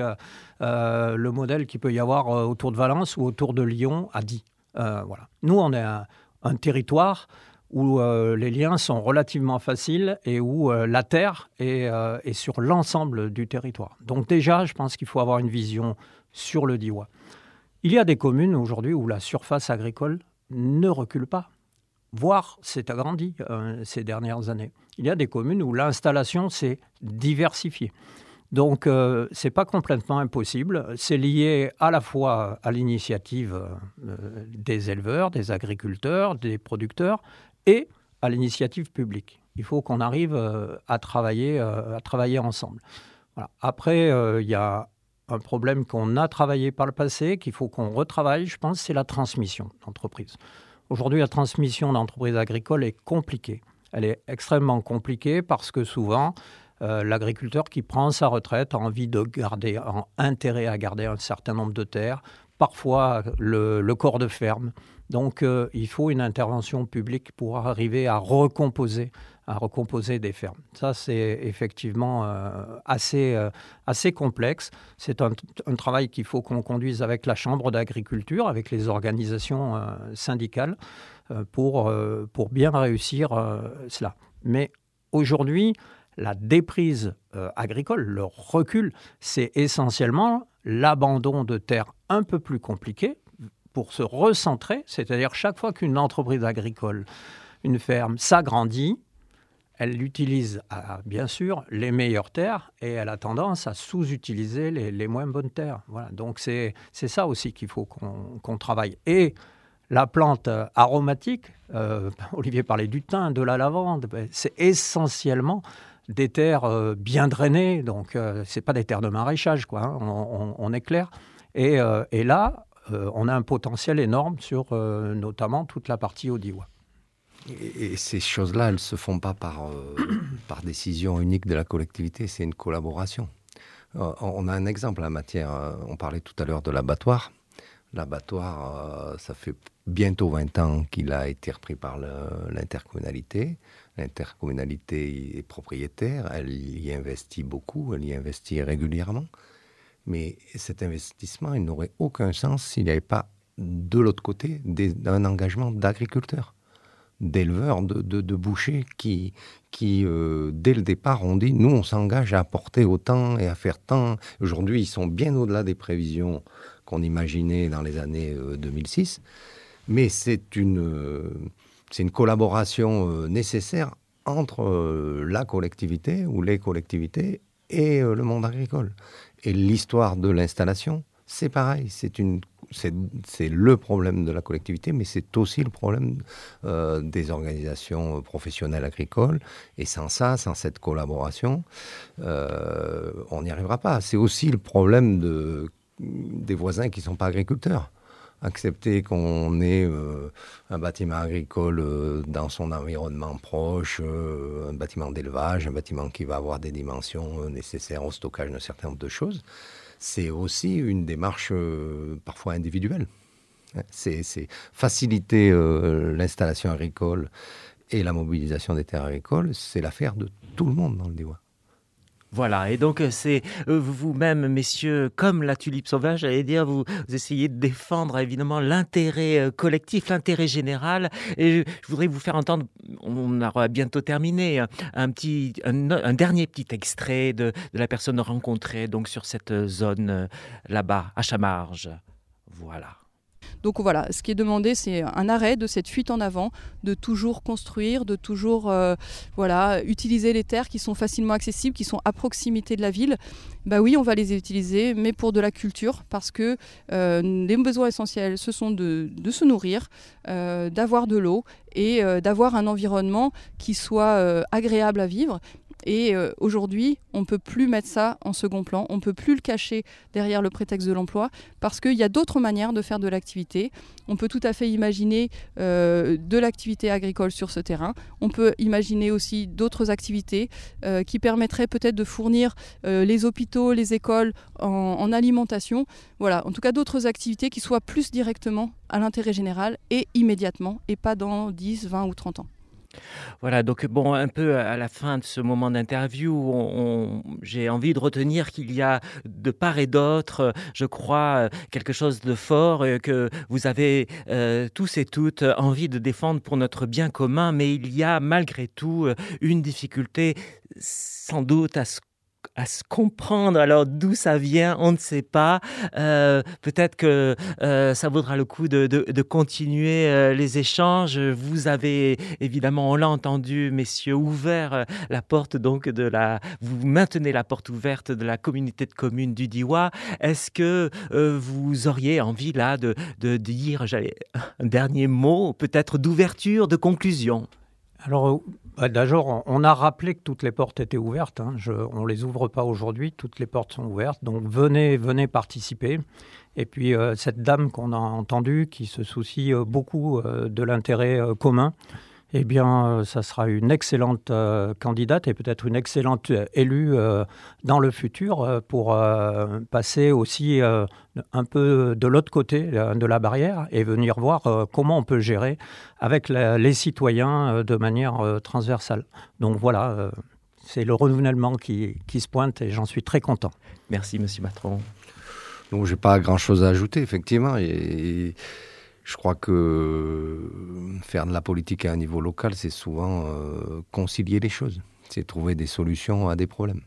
S5: euh, le modèle qu'il peut y avoir euh, autour de Valence ou autour de Lyon à Die. Euh, voilà. Nous, on est un, un territoire où euh, les liens sont relativement faciles et où euh, la terre est, euh, est sur l'ensemble du territoire. Donc déjà, je pense qu'il faut avoir une vision sur le Diois. Il y a des communes aujourd'hui où la surface agricole ne recule pas, voire s'est agrandie euh, ces dernières années. Il y a des communes où l'installation s'est diversifiée. Donc, euh, ce n'est pas complètement impossible. C'est lié à la fois à l'initiative euh, des éleveurs, des agriculteurs, des producteurs et à l'initiative publique. Il faut qu'on arrive euh, à, travailler, euh, à travailler ensemble. Voilà. Après, euh, il y a un problème qu'on a travaillé par le passé, qu'il faut qu'on retravaille, je pense, c'est la transmission d'entreprise. Aujourd'hui, la transmission d'entreprise agricole est compliquée. Elle est extrêmement compliquée parce que souvent, euh, l'agriculteur qui prend sa retraite a envie de garder, a intérêt à garder un certain nombre de terres, parfois le, le corps de ferme. Donc, euh, il faut une intervention publique pour arriver à recomposer à recomposer des fermes. Ça, c'est effectivement euh, assez, euh, assez complexe. C'est un, un travail qu'il faut qu'on conduise avec la Chambre d'agriculture, avec les organisations euh, syndicales, euh, pour, euh, pour bien réussir euh, cela. Mais aujourd'hui, la déprise euh, agricole, le recul, c'est essentiellement l'abandon de terres un peu plus compliquées pour se recentrer, c'est-à-dire chaque fois qu'une entreprise agricole, une ferme s'agrandit, elle utilise, ah, bien sûr, les meilleures terres et elle a tendance à sous-utiliser les, les moins bonnes terres. Voilà. Donc, c'est, c'est ça aussi qu'il faut qu'on, qu'on travaille. Et la plante aromatique, euh, Olivier parlait du thym, de la lavande, ben, c'est essentiellement des terres euh, bien drainées. Donc, euh, ce n'est pas des terres de maraîchage, quoi, hein, on, on, on est clair. Et, euh, et là, euh, on a un potentiel énorme sur euh, notamment toute la partie Audiwa.
S4: Et, et ces choses-là, elles ne se font pas par, euh, par décision unique de la collectivité, c'est une collaboration. Euh, on a un exemple en la matière, euh, on parlait tout à l'heure de l'abattoir. L'abattoir, euh, ça fait bientôt vingt ans qu'il a été repris par le, l'intercommunalité. L'intercommunalité est propriétaire, elle y investit beaucoup, elle y investit régulièrement. Mais cet investissement, il n'aurait aucun sens s'il n'y avait pas, de l'autre côté, des, un engagement d'agriculteurs, d'éleveurs, de, de, de bouchers qui, qui euh, dès le départ, ont dit « nous, on s'engage à apporter autant et à faire tant ». Aujourd'hui, ils sont bien au-delà des prévisions qu'on imaginait dans les années euh, deux mille six. Mais c'est une, euh, c'est une collaboration euh, nécessaire entre euh, la collectivité ou les collectivités et euh, le monde agricole. Et l'histoire de l'installation, c'est pareil, c'est, une, c'est, c'est le problème de la collectivité, mais c'est aussi le problème euh, des organisations professionnelles agricoles. Et sans ça, sans cette collaboration, euh, on n'y arrivera pas. C'est aussi le problème de, des voisins qui ne sont pas agriculteurs. Accepter qu'on ait euh, un bâtiment agricole euh, dans son environnement proche, euh, un bâtiment d'élevage, un bâtiment qui va avoir des dimensions euh, nécessaires au stockage d'un certain nombre de choses, c'est aussi une démarche euh, parfois individuelle. C'est, c'est faciliter euh, l'installation agricole et la mobilisation des terres agricoles, c'est l'affaire de tout le monde dans le Diois.
S3: Voilà, et donc c'est euh, vous-même, messieurs, comme la tulipe sauvage, j'allais dire, vous, vous essayez de défendre évidemment l'intérêt euh, collectif, l'intérêt général. Et je, je voudrais vous faire entendre, on aura bientôt terminé, un, un petit, un, un dernier petit extrait de, de la personne rencontrée donc sur cette zone euh, là-bas, à Chamarges. Voilà.
S7: Donc voilà, ce qui est demandé, c'est un arrêt de cette fuite en avant, de toujours construire, de toujours euh, voilà, utiliser les terres qui sont facilement accessibles, qui sont à proximité de la ville. Bah oui, on va les utiliser, mais pour de la culture, parce que euh, les besoins essentiels, ce sont de, de se nourrir, euh, d'avoir de l'eau et euh, d'avoir un environnement qui soit euh, agréable à vivre. Et euh, aujourd'hui, on ne peut plus mettre ça en second plan, on ne peut plus le cacher derrière le prétexte de l'emploi, parce qu'il y a d'autres manières de faire de l'activité. On peut tout à fait imaginer euh, de l'activité agricole sur ce terrain. On peut imaginer aussi d'autres activités euh, qui permettraient peut-être de fournir euh, les hôpitaux, les écoles en, en alimentation. Voilà, en tout cas d'autres activités qui soient plus directement à l'intérêt général et immédiatement, et pas dans dix, vingt ou trente ans.
S3: Voilà, donc bon, un peu à la fin de ce moment d'interview, on, on, j'ai envie de retenir qu'il y a de part et d'autre, je crois, quelque chose de fort que vous avez euh, tous et toutes envie de défendre pour notre bien commun, mais il y a malgré tout une difficulté sans doute à se à se comprendre. Alors d'où ça vient, on ne sait pas. Euh, peut-être que euh, ça vaudra le coup de, de, de continuer euh, les échanges. Vous avez évidemment, on l'a entendu, messieurs, ouvert euh, la porte donc de la. Vous maintenez la porte ouverte de la communauté de communes du Diois. Est-ce que euh, vous auriez envie là de, de dire, j'allais, un dernier mot, peut-être d'ouverture, de conclusion?
S5: Alors, d'abord, on a rappelé que toutes les portes étaient ouvertes. Hein. Je, on ne les ouvre pas aujourd'hui, toutes les portes sont ouvertes. Donc, venez, venez participer. Et puis, euh, cette dame qu'on a entendue, qui se soucie euh, beaucoup euh, de l'intérêt euh, commun, eh bien, euh, ça sera une excellente euh, candidate et peut-être une excellente euh, élue euh, dans le futur euh, pour euh, passer aussi euh, un peu de l'autre côté euh, de la barrière et venir voir euh, comment on peut gérer avec la, les citoyens euh, de manière euh, transversale. Donc voilà, euh, c'est le renouvellement qui, qui se pointe et j'en suis très content.
S3: Merci, Monsieur Matron.
S4: Donc, je n'ai pas grand-chose à ajouter, effectivement. Et... Je crois que faire de la politique à un niveau local, c'est souvent euh, concilier les choses. C'est trouver des solutions à des problèmes.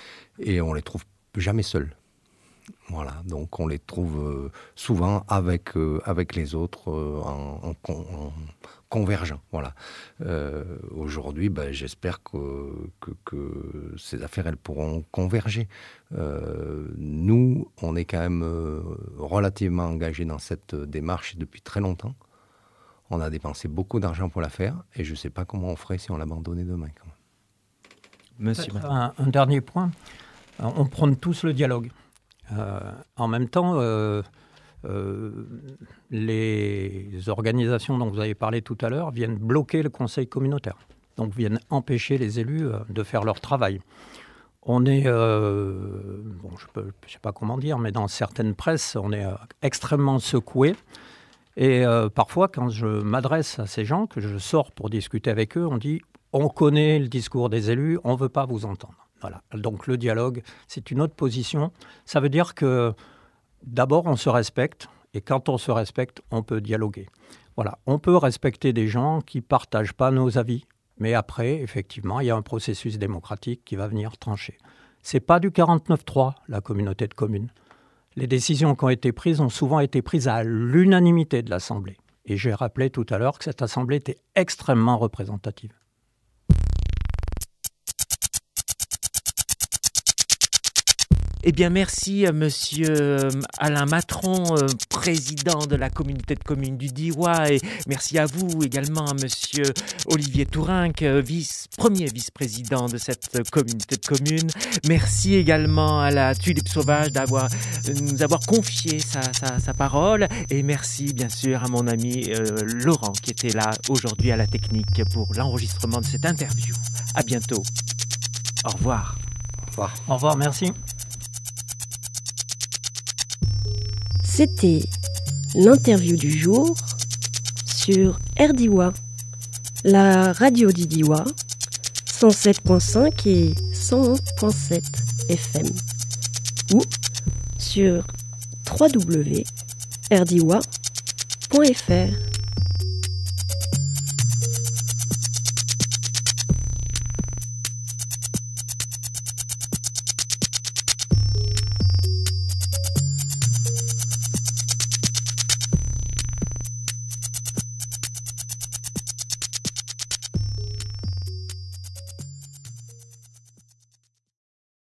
S4: Et on ne les trouve jamais seuls. Voilà, donc on les trouve euh, souvent avec, euh, avec les autres euh, en, en, en convergeant. Voilà. Euh, aujourd'hui, ben, j'espère que, que, que ces affaires elles pourront converger. Euh, nous, on est quand même euh, relativement engagés dans cette démarche depuis très longtemps. On a dépensé beaucoup d'argent pour la faire et je ne sais pas comment on ferait si on l'abandonnait demain. Quand même.
S5: Monsieur un, un dernier point, on prône tous le dialogue. Euh, en même temps, euh, euh, les organisations dont vous avez parlé tout à l'heure viennent bloquer le conseil communautaire, donc viennent empêcher les élus euh, de faire leur travail. On est, euh, bon, je ne sais pas comment dire, mais dans certaines presses, on est euh, extrêmement secoué. Et euh, parfois, quand je m'adresse à ces gens, que je sors pour discuter avec eux, on dit « on connaît le discours des élus, on ne veut pas vous entendre ». Voilà. Donc le dialogue, c'est une autre position. Ça veut dire que d'abord, on se respecte. Et quand on se respecte, on peut dialoguer. Voilà. On peut respecter des gens qui ne partagent pas nos avis. Mais après, effectivement, il y a un processus démocratique qui va venir trancher. Ce n'est pas du quarante-neuf trois, la communauté de communes. Les décisions qui ont été prises ont souvent été prises à l'unanimité de l'Assemblée. Et j'ai rappelé tout à l'heure que cette Assemblée était extrêmement représentative.
S3: Eh bien, merci, monsieur Alain Matron, euh, président de la communauté de communes du Diois, et merci à vous également, monsieur Olivier Tourinck, vice, premier vice-président de cette communauté de communes. Merci également à la Tulipe Sauvage d'avoir nous avoir confié sa, sa, sa parole, et merci bien sûr à mon ami euh, Laurent qui était là aujourd'hui à la technique pour l'enregistrement de cette interview. À bientôt. Au revoir.
S4: Au revoir.
S5: Au revoir, merci.
S2: C'était l'interview du jour sur R D I W A, la radio du Diois, cent sept virgule cinq et cent onze virgule sept F M, ou sur w w w point r d i w a point f r.